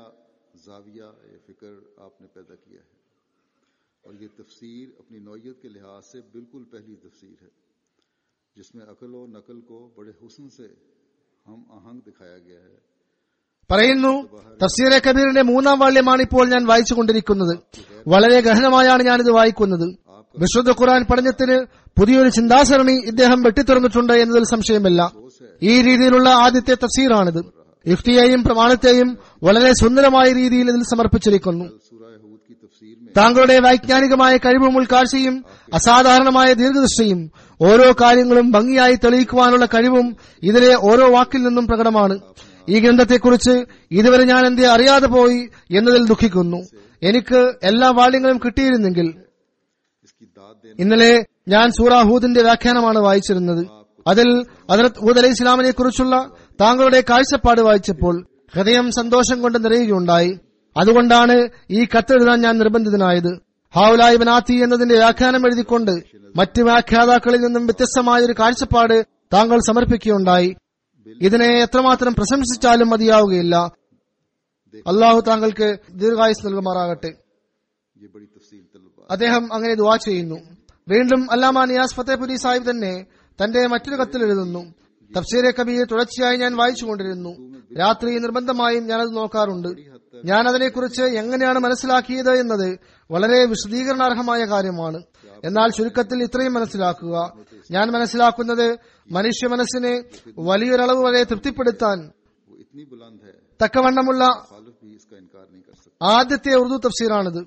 और ये तफसीर अपनी नौयत के लिहाज से बिल्कुल पहली तफसीर है जिसमें अकल और नकल को बड़े हुस्न से हम आहंग दिखाया गया है. പറയുന്നു, തഫ്സീറെ കബീറിന്റെ മൂന്നാം വാള്യമാണ് ഇപ്പോൾ ഞാൻ വായിച്ചുകൊണ്ടിരിക്കുന്നത്. വളരെ ഗഹനമായാണ് ഞാനിത് വായിക്കുന്നത്. വിശുദ്ധ ഖുർആൻ പഠനത്തിന് പുതിയൊരു ചിന്താസരണി ഇദ്ദേഹം വെട്ടിത്തുറന്നിട്ടുണ്ട് എന്നതിൽ സംശയമില്ല. ഈ രീതിയിലുള്ള ആദ്യത്തെ തഫ്സീറാണിത്. ഇഫ്തിയെയും പ്രമാണത്തെയും വളരെ സുന്ദരമായ രീതിയിൽ ഇതിൽ സമർപ്പിച്ചിരിക്കുന്നു. താങ്കളുടെ വൈജ്ഞാനികമായ കഴിവും ഉൾക്കാഴ്ചയും അസാധാരണമായ ദീർഘദൃഷ്ടിയും ഓരോ കാര്യങ്ങളും ഭംഗിയായി തെളിയിക്കുവാനുള്ള കഴിവും ഇതിലെ ഓരോ വാക്കിൽ നിന്നും പ്രകടമാണ്. ഈ ഗ്രന്ഥത്തെക്കുറിച്ച് ഇതുവരെ ഞാൻ എന്തേ അറിയാതെ പോയി എന്നതിൽ ദുഃഖിക്കുന്നു. എനിക്ക് എല്ലാ വാള്യങ്ങളും കിട്ടിയിരുന്നെങ്കിൽ. ഇന്നലെ ഞാൻ സൂറ ഹൂദിന്റെ വ്യാഖ്യാനമാണ് വായിച്ചിരുന്നത്. അതിൽ ഹദ്റത്ത് ഹൂദ് അലൈഹി ഇസ്ലാമിനെ കുറിച്ചുള്ള താങ്കളുടെ കാഴ്ചപ്പാട് വായിച്ചപ്പോൾ ഹൃദയം സന്തോഷം കൊണ്ട് നിറയുകയുണ്ടായി. അതുകൊണ്ടാണ് ഈ കത്തെഴുതാൻ ഞാൻ നിർബന്ധിതനായത്. ഹൗലായി ബനാത്തി എന്നതിന്റെ വ്യാഖ്യാനം എഴുതിക്കൊണ്ട് മറ്റ് വ്യാഖ്യാതാക്കളിൽ നിന്നും വ്യത്യസ്തമായ ഒരു കാഴ്ചപ്പാട് താങ്കൾ സമർപ്പിക്കുകയുണ്ടായി. ഇതിനെ എത്രമാത്രം പ്രശംസിച്ചാലും മതിയാവുകയില്ല. അള്ളാഹു താങ്കൾക്ക് ദീർഘായുസ് നൽകുമാറാകട്ടെ. അദ്ദേഹം അങ്ങനെ ദുആ ചെയ്യുന്നു. വീണ്ടും അല്ലാമ നിയാസ് ഫത്തേപുരി സാഹിബ് തന്നെ തന്റെ മറ്റൊരു കത്തിൽ എഴുതുന്നു: തഫ്സീറെ കബീർ തുടർച്ചയായി ഞാൻ വായിച്ചുകൊണ്ടിരുന്നു. രാത്രി നിർബന്ധമായും ഞാനത് നോക്കാറുണ്ട്. ഞാൻ അതിനെക്കുറിച്ച് എങ്ങനെയാണ് മനസ്സിലാക്കിയത് എന്നത് വളരെ വിശദീകരണാർഹമായ കാര്യമാണ്. എന്നാൽ ചുരുക്കത്തിൽ ഇത്രയും മനസ്സിലാക്കുക: ഞാൻ മനസ്സിലാക്കുന്നത് മനുഷ്യ മനസ്സിനെ വലിയൊരളവ് വരെ തൃപ്തിപ്പെടുത്താൻ തക്കവണ്ണമുള്ള ആദ്യത്തെ ഉറുദു തഫ്സീറാണിത്.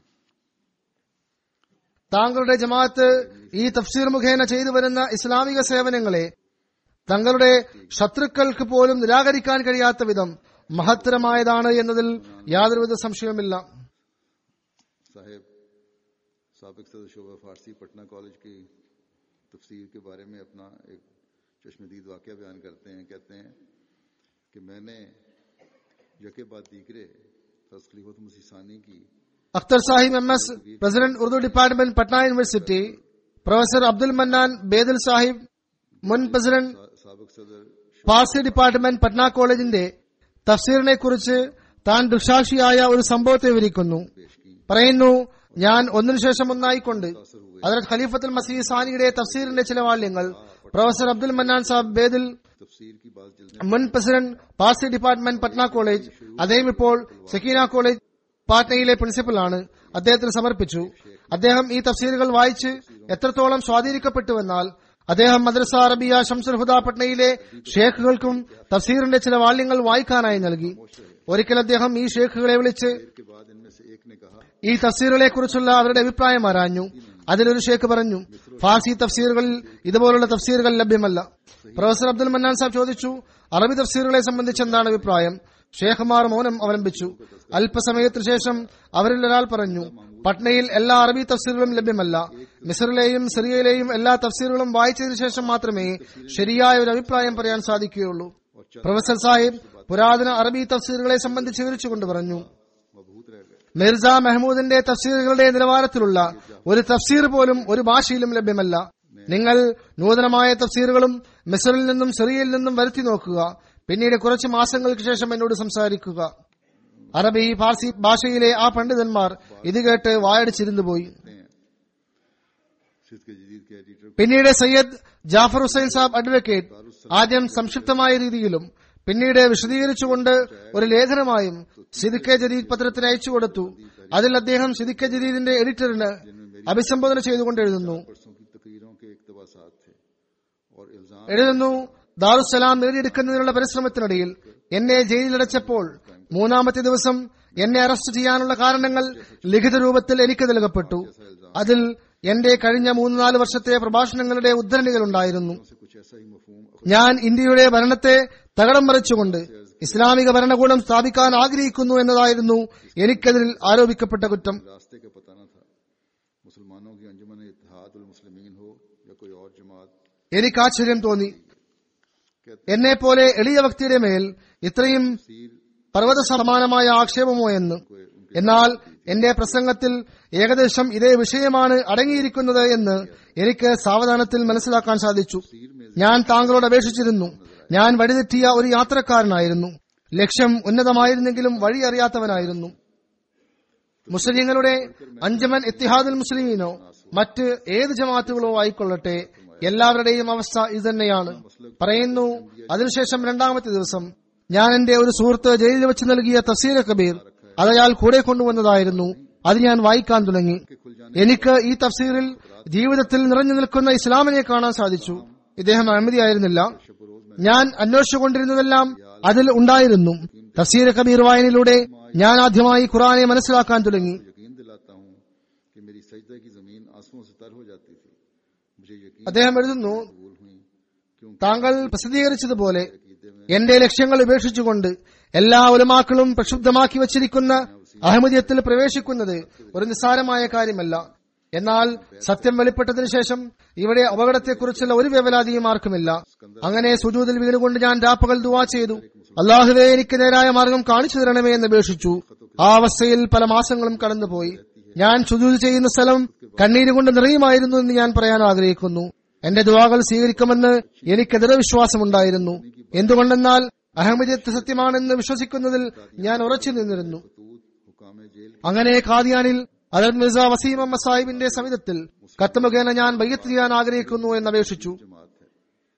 താങ്കളുടെ ജമാഅത്ത് ഈ തഫ്സീർ മുഖേന ചെയ്തു വരുന്ന ഇസ്ലാമിക സേവനങ്ങളെ തങ്ങളുടെ ശത്രുക്കൾക്ക് പോലും നിരാകരിക്കാൻ കഴിയാത്ത വിധം മഹത്തരമായതാണ് എന്നതിൽ യാതൊരുവിധ സംശയവുമില്ല. साहिब साबिक सदर शोबा फारसी पटना कॉलेज की तफसीर के बारे में अपना एक चश्मदीद वाक़या बयान करते हैं. कहते हैं कि मैंने यके बाद दीगरे खलीफत मसीह सानी की Akhtar Sahib M S, president Urdu department Patna university, professor Abdul Mannan Bedal Sahib, മുൻ പ്രസിഡന്റ് साबिक सदर പാർസി ഡിപ്പാർട്ട്മെന്റ് പട്ന കോളേജിന്റെ തഫ്സീറിനെ കുറിച്ച് താൻ ദൃക്സാക്ഷിയായ ഒരു സംഭവത്തെ വിവരിക്കുന്നു. പറയുന്നു, ഞാൻ ഒന്നിനു ശേഷം ഒന്നായിക്കൊണ്ട് ഹദ്റത്ത് ഖലീഫത്തുൽ മസീഹ് സാനിയുടെ തഫ്സീറിന്റെ ചില വാല്യങ്ങൾ പ്രൊഫസർ അബ്ദുൽ മന്നാൻ സാഹിബ് ബേദൽ, तफसीर की बात जल्द മുൻ president Parsi department Patna college, അദ്ദേഹം ഇപ്പോൾ സക്കീന കോളേജ് പാട്നയിലെ പ്രിൻസിപ്പലാണ്, അദ്ദേഹത്തിന് സമർപ്പിച്ചു. അദ്ദേഹം ഈ തഫ്സീറുകൾ വായിച്ച് എത്രത്തോളം സ്വാധീനിക്കപ്പെട്ടുവെന്നാൽ അദ്ദേഹം മദ്രസ അറബിയ ഷംസുൽ ഹുദ പട്നയിലെ ഷേഖുകൾക്കും തഫ്സീറിന്റെ ചില വാല്യങ്ങൾ വായിക്കാനായി നൽകി. ഒരിക്കൽ അദ്ദേഹം ഈ ഷേഖുകളെ വിളിച്ച് के बाद इनमें से एक ने कहा ഈ തഫ്സീറുകളെ കുറിച്ചുള്ള അവരുടെ അഭിപ്രായം ആരാഞ്ഞു. അതിലൊരു ഷേഖ് പറഞ്ഞു, ഫാർസി തഫ്സീറുകളിൽ ഇതുപോലുള്ള തഫ്സീറുകൾ ലഭ്യമല്ല. പ്രൊഫസർ അബ്ദുൽ മന്നാൻ സാഹിബ് ചോദിച്ചു, അറബി തഫ്സീറുകളെ സംബന്ധിച്ച് എന്താണ് അഭിപ്രായം? ഷേഖുമാർ മൗനം അവലംബിച്ചു. അല്പസമയത്തിനു ശേഷം അവരിൽ ഒരാൾ പറഞ്ഞു, പട്നയിൽ എല്ലാ അറബി തഫ്സീറുകളും ലഭ്യമല്ല. മിസറിലെയും സിറിയയിലെയും എല്ലാ തഫ്സീറുകളും വായിച്ചതിനു ശേഷം മാത്രമേ ശരിയായ ഒരു അഭിപ്രായം പറയാൻ സാധിക്കുകയുള്ളൂ. പ്രൊഫസർ സാഹിബ് പുരാതന അറബി തഫ്സീറുകളെ സംബന്ധിച്ച് വിവരിച്ചുകൊണ്ട് പറഞ്ഞു, मबहूत रह गए। മിർസ മെഹ്മൂദിന്റെ തഫ്സീറുകളുടെ നിലവാരത്തിലുള്ള ഒരു തഫ്സീർ പോലും ഒരു ഭാഷയിലും ലഭ്യമല്ല. നിങ്ങൾ നൂതനമായ തഫ്സീറുകളും മിസറിൽ നിന്നും സിറിയയിൽ നിന്നും വരുത്തി നോക്കുക. പിന്നീട് കുറച്ച് മാസങ്ങൾക്ക് ശേഷം എന്നോട് സംസാരിക്കുക. അറബി ഫാർസി ഭാഷയിലെ ആ പണ്ഡിതന്മാർ ഇത് കേട്ട് വായടിച്ചിരുന്നു പോയി. सिद्ध के जदीद के एडिटर പിന്നീട് സയ്യദ് ജാഫർ ഹുസൈൻ സാബ് അഡ്വക്കേറ്റ് ആദ്യം സംക്ഷിപ്തമായ രീതിയിലും പിന്നീട് വിശദീകരിച്ചുകൊണ്ട് ഒരു ലേഖനമായും സിദ്ദ് ജദീദ് പത്രത്തിന് അയച്ചു കൊടുത്തു. അതിൽ അദ്ദേഹം സിദ്ദ് ജദീദിന്റെ എഡിറ്ററിന് അഭിസംബോധന ചെയ്തുകൊണ്ട് എഴുതുന്നു परसों की तकरीरों के इक्तबासात थे और इल्जाम എഴുതുന്നു ദാറുസ്സലാം നേടിയെടുക്കുന്നതിനുള്ള പരിശ്രമത്തിനിടയിൽ എന്നെ ജയിലിലടച്ചപ്പോൾ മൂന്നാമത്തെ ദിവസം എന്നെ അറസ്റ്റ് ചെയ്യാനുള്ള കാരണങ്ങൾ ലിഖിത രൂപത്തിൽ എനിക്ക് നൽകപ്പെട്ടു. അതിൽ എന്റെ കഴിഞ്ഞ മൂന്ന് നാല് വർഷത്തെ പ്രഭാഷണങ്ങളുടെ ഉദ്ധരണികൾ ഉണ്ടായിരുന്നു. से कुछ ऐसा ही मफहूम ഞാൻ ഇന്ത്യയുടെ ഭരണത്തെ തകടം മറിച്ചുകൊണ്ട് ഇസ്ലാമിക ഭരണകൂടം സ്ഥാപിക്കാൻ ആഗ്രഹിക്കുന്നു എന്നതായിരുന്നു എനിക്കെതിൽ ആരോപിക്കപ്പെട്ട കുറ്റം. रास्ते का पता न था। मुसलमानों की अंजुमन इत्तेहादुल मुस्लिमीन हो या कोई और जमात എനിക്ക് ആശ്ചര്യം തോന്നി. എന്നെ പോലെ എളിയ വ്യക്തിയുടെ മേൽ ഇത്രയും പർവ്വത സമാനമായ ആക്ഷേപമോ എന്ന്. എന്നാൽ എന്റെ പ്രസംഗത്തിൽ ഏകദേശം ഇതേ വിഷയമാണ് അടങ്ങിയിരിക്കുന്നത് എന്ന് എനിക്ക് സാവധാനത്തിൽ മനസ്സിലാക്കാൻ സാധിച്ചു. ഞാൻ താങ്കളോട് അപേക്ഷിച്ചിരുന്നു. ഞാൻ വഴിതെറ്റിയ ഒരു യാത്രക്കാരനായിരുന്നു. ലക്ഷ്യം ഉന്നതമായിരുന്നെങ്കിലും വഴി അറിയാത്തവനായിരുന്നു. മുസ്ലിങ്ങളുടെ അഞ്ചമൻ ഇത്തിഹാദുൽ മുസ്ലിമീനോ മറ്റ് ഏത് ജമാഅത്തുകളോ ആയിക്കൊള്ളട്ടെ, എല്ലാവരുടെയും അവസ്ഥ ഇതുതന്നെയാണ്. പറയുന്നു, അതിനുശേഷം രണ്ടാമത്തെ ദിവസം ഞാൻ എന്റെ ഒരു സുഹൃത്ത് ജയിലിൽ വെച്ച് നൽകിയ തഫ്സീർ കബീർ അത് അയാൾ കൂടെ കൊണ്ടുവന്നതായിരുന്നു. അത് ഞാൻ വായിക്കാൻ തുടങ്ങി. എനിക്ക് ഈ തഫ്സീറിൽ ജീവിതത്തിൽ നിറഞ്ഞു നിൽക്കുന്ന ഇസ്ലാമിനെ കാണാൻ സാധിച്ചു. ഇദ്ദേഹം അഹമ്മദിയായിരുന്നില്ല. ഞാൻ അന്വേഷിച്ചുകൊണ്ടിരുന്നതെല്ലാം അതിൽ ഉണ്ടായിരുന്നു. തഫ്സീർ കബീർ വായനയിലൂടെ ഞാൻ ആദ്യമായി ഖുർആനെ മനസ്സിലാക്കാൻ തുടങ്ങി. यकीन दिलाता हूं कि मेरी सजदे की जमीन आंसुओं से तर हो जाती थी। मुझे यकीन അദ്ദേഹം എഴുതുന്നു, कबूल हुई क्योंकि താങ്കൾ പ്രസിദ്ധീകരിച്ചതുപോലെ എന്റെ ലക്ഷ്യങ്ങൾ ഉപേക്ഷിച്ചുകൊണ്ട് എല്ലാ ഉലമാക്കളും പ്രക്ഷുബ്ധമാക്കി വച്ചിരിക്കുന്ന അഹമ്മദിയത്തിൽ പ്രവേശിക്കുന്നത് ഒരു നിസ്സാരമായ കാര്യമല്ല. എന്നാൽ സത്യം വെളിപ്പെട്ടതിനു ശേഷം ഇവിടെ അപകടത്തെക്കുറിച്ചുള്ള ഒരു വ്യവലാതിയും ആർക്കുമില്ല. അങ്ങനെ സുജൂദിൽ വീണുകൊണ്ട് ഞാൻ രാപ്പകൽ ദുആ ചെയ്തു, അള്ളാഹുവേ എനിക്ക് നേരായ മാർഗം കാണിച്ചു തരണമേ എന്ന് അപേക്ഷിച്ചു. ആ അവസ്ഥയിൽ പല മാസങ്ങളും കടന്നുപോയി. ഞാൻ സുജൂദ് ചെയ്യുന്ന സ്ഥലം കണ്ണീരുകൊണ്ട് നിറയുമായിരുന്നു എന്ന് ഞാൻ പറയാൻ ആഗ്രഹിക്കുന്നു. എന്റെ ദുആകൾ സ്വീകരിക്കുമെന്ന് എനിക്ക് ദൃഢവിശ്വാസമുണ്ടായിരുന്നു. എന്തുകൊണ്ടെന്നാൽ അഹമ്മദിയത്ത് സത്യമാണെന്ന് വിശ്വസിക്കുന്നതിൽ ഞാൻ ഉറച്ചു നിന്നിരുന്നു. हुकाम जेल അങ്ങനെ ഖാദിയാനിൽ ഹദരത്ത് മിർസ വസീം അഹമ്മദ് സാഹിബിന്റെ സമിതത്തിൽ കത്ത് മുഖേന ഞാൻ ബയ്യത്ത് ചെയ്യാൻ ആഗ്രഹിക്കുന്നു എന്ന് അപേക്ഷിച്ചു. जमात है,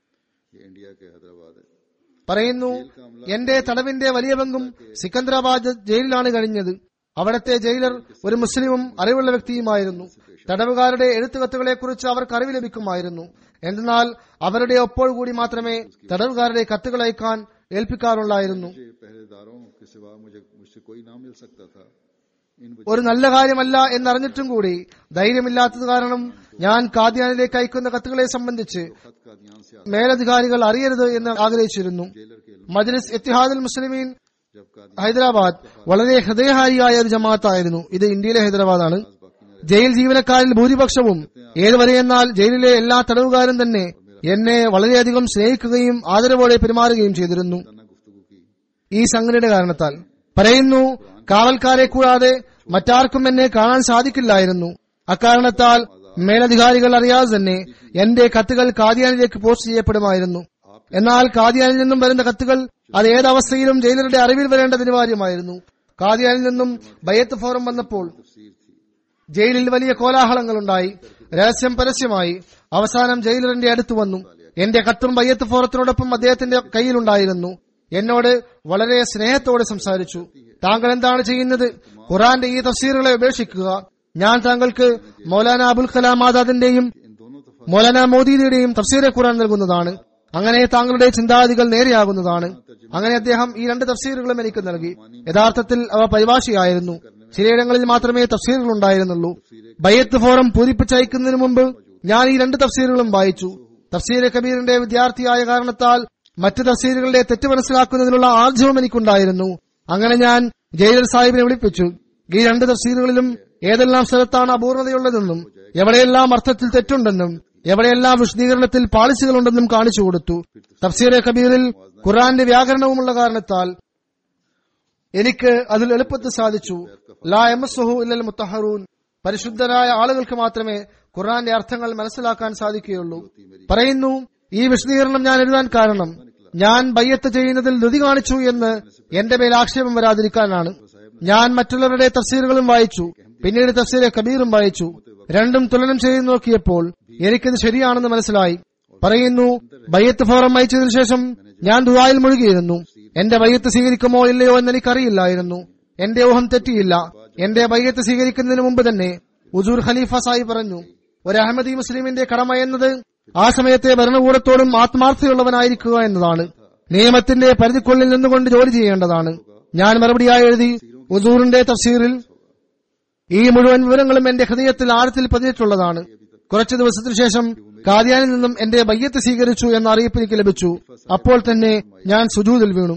ये इंडिया के हैदराबाद है। പറയുന്നു, എന്റെ തടവിന്റെ വലിയ പങ്കും സിക്കന്ദരാബാദ് ജയിലിലാണ് കഴിഞ്ഞത്. അവിടത്തെ ജയിലർ ഒരു മുസ്ലിമും അറിവുള്ള വ്യക്തിയുമായിരുന്നു. തടവുകാരുടെ എഴുത്തുകത്തുകളെ കുറിച്ച് അവർക്ക് അറിവ് ലഭിക്കുമായിരുന്നു. എന്നാൽ അവരുടെ ഒപ്പോൾ കൂടി മാത്രമേ തടവുകാരുടെ കത്തുകൾ അയക്കാൻ ഏൽപ്പിക്കാറുള്ളായിരുന്നു. मुझे पहरेदारों के सिवा मुझे मुझसे कोई ना मिल सकता था। इन ഒരു നല്ല കാര്യമല്ല എന്നറിഞ്ഞിട്ടും കൂടി ധൈര്യമില്ലാത്തത് കാരണം ഞാൻ ഖാദിയാനിലേക്ക് അയക്കുന്ന കത്തുകളെ സംബന്ധിച്ച് खत का ध्यान से മേലധികാരികൾ അറിയരുത് എന്ന് ആഗ്രഹിച്ചിരുന്നു. जेलर के മജ്ലിസ് ഇത്തിഹാദുൽ മുസ്ലിമീൻ जब का ഹൈദരാബാദ് വളരെ ഹൃദയഹാരിയായ ഒരു ജമാഅത്തായിരുന്നു. ഇത് ഇന്ത്യയിലെ ഹൈദരാബാദാണ്. ജയിൽ ജീവനക്കാരിൽ ഭൂരിപക്ഷവും ഏതുവരെ എന്നാൽ ജയിലിലെ എല്ലാ തടവുകാരും തന്നെ എന്നെ വളരെയധികം സ്നേഹിക്കുകയും ആദരവോടെ പെരുമാറുകയും ചെയ്തിരുന്നു. गुफ्तगू की ഈ സംഗതിയുടെ കാരണത്താൽ പറയുന്നു, കാവൽക്കാരെ കൂടാതെ മറ്റാർക്കും എന്നെ കാണാൻ സാധിക്കില്ലായിരുന്നു. അക്കാരണത്താൽ മേലധികാരികൾ അറിയാതെ തന്നെ എന്റെ കത്തുകൾ കാദിയാനിലേക്ക് പോസ്റ്റ് ചെയ്യപ്പെടുമായിരുന്നു. എന്നാൽ കാദിയാനിൽ നിന്നും വരുന്ന കത്തുകൾ അത് ഏതവസ്ഥയിലും ജയിലറുടെ അറിവിൽ വരേണ്ടത് അനിവാര്യമായിരുന്നു. കാദിയാനിൽ നിന്നും ബയ്യത്ത് ഫോറം വന്നപ്പോൾ ജയിലിൽ വലിയ കോലാഹലങ്ങളുണ്ടായി. രഹസ്യം പരസ്യമായി. അവസാനം ജയിലറിന്റെ അടുത്ത് വന്നു. എന്റെ കത്തും ബയ്യത്ത് ഫോറത്തിനോടൊപ്പം അദ്ദേഹത്തിന്റെ കയ്യിലുണ്ടായിരുന്നു. എന്നോട് വളരെ സ്നേഹത്തോടെ സംസാരിച്ചു. താങ്കൾ എന്താണ് ചെയ്യുന്നത്? ഖുറാന്റെ ഈ തഫ്സീറുകളെ ഉപേക്ഷിക്കുക. ഞാൻ താങ്കൾക്ക് മൗലാന അബുൽ കലാം ആസാദിന്റെയും മൗലാന മോദിയുടെയും തഫ്സീറെ ഖുറാൻ നൽകുന്നതാണ്. അങ്ങനെ താങ്കളുടെ ചിന്താഗതികൾ നേരെയാകുന്നതാണ്. അങ്ങനെ അദ്ദേഹം ഈ രണ്ട് തഫ്സീറുകളും എനിക്ക് നൽകി. യഥാർത്ഥത്തിൽ അവ പരിഭാഷയായിരുന്നു. ചിലയിടങ്ങളിൽ മാത്രമേ തഫ്സീറുകൾ ഉണ്ടായിരുന്നുള്ളൂ. ബയ്യത്ത് ഫോറം പൂരിപ്പിച്ചയക്കുന്നതിന് മുമ്പ് ഞാൻ ഈ രണ്ട് തഫ്സീറുകളും വായിച്ചു. തഫ്സീർ കബീറിന്റെ വിദ്യാർത്ഥിയായ കാരണത്താൽ മറ്റ് തഫ്സീറുകളുടെ തെറ്റ് മനസ്സിലാക്കുന്നതിനുള്ള ആർജവം എനിക്കുണ്ടായിരുന്നു. അങ്ങനെ ഞാൻ ജയിലർ സാഹിബിനെ വിളിപ്പിച്ചു. ഈ രണ്ട് തഫ്സീറുകളിലും ഏതെല്ലാം സ്ഥലത്താണ് അപൂർണതയുള്ളതെന്നും എവിടെയെല്ലാം അർത്ഥത്തിൽ തെറ്റുണ്ടെന്നും എവിടെയെല്ലാം വിശദീകരണത്തിൽ പാളിച്ചുകളുണ്ടെന്നും കാണിച്ചു കൊടുത്തു. തഫ്സീർ കബീറിൽ ഖുർആന്റെ വ്യാകരണവുമുള്ള കാരണത്താൽ എനിക്ക് അതിൽ എളുപ്പത്തിൽ സാധിച്ചു. ലാ യമസ്സുഹു ഇല്ലൽ മുത്തഹറൂൻ, പരിശുദ്ധരായ ആളുകൾക്ക് മാത്രമേ ഖുർആന്റെ അർത്ഥങ്ങൾ മനസ്സിലാക്കാൻ സാധിക്കുകയുള്ളൂ. പറയുന്നു, ഈ വിശദീകരണം ഞാൻ എഴുതാൻ കാരണം ഞാൻ ബയ്യത്ത് ചെയ്യുന്നതിൽ ധൃതി കാണിച്ചു എന്ന് എന്റെ മേൽ ആക്ഷേപം വരാതിരിക്കാനാണ്. ഞാൻ മറ്റുള്ളവരുടെ തഫ്സീറുകളും വായിച്ചു. പിന്നീട് തഫ്സീറെ കബീറും വായിച്ചു. രണ്ടും തുലനം ചെയ്തു നോക്കിയപ്പോൾ എനിക്കത് ശരിയാണെന്ന് മനസ്സിലായി. പറയുന്നു, ബയ്യത്ത് ഫോറം അയച്ചതിനു ശേഷം ഞാൻ ദുആയിൽ മുഴുകിയിരുന്നു. എന്റെ ബയ്യത്ത് സ്വീകരിക്കുമോ ഇല്ലയോ എന്ന് എനിക്കറിയില്ലായിരുന്നു. എന്റെ ഊഹം തെറ്റിയില്ല. എന്റെ ബയ്യത്ത് സ്വീകരിക്കുന്നതിന് മുമ്പ് തന്നെ ഉസൂർ ഖലീഫ സാഹിബ് പറഞ്ഞു, ഒരു അഹമ്മദി മുസ്ലിമിന്റെ കടമ എന്നത് ആ സമയത്തെ ഭരണകൂടത്തോടും ആത്മാർത്ഥതയുള്ളവനായിരിക്കുക എന്നതാണ്. നിയമത്തിന്റെ പരിധിക്കുള്ളിൽ നിന്നുകൊണ്ട് ജോലി ചെയ്യേണ്ടതാണ്. ഞാൻ മറുപടിയായി എഴുതി, ഉസൂറിന്റെ തഫ്സീറിൽ ഈ മുഴുവൻ വിവരങ്ങളും എന്റെ ഹൃദയത്തിൽ ആഴത്തിൽ പതിഞ്ഞിട്ടുള്ളതാണ്. കുറച്ചു ദിവസത്തിനു ശേഷം കാദിയാനിൽ നിന്നും എന്റെ ബയ്യത്ത് സ്വീകരിച്ചു എന്ന അറിയിപ്പ് എനിക്ക് ലഭിച്ചു. അപ്പോൾ തന്നെ ഞാൻ സുജൂദിൽ വീണു.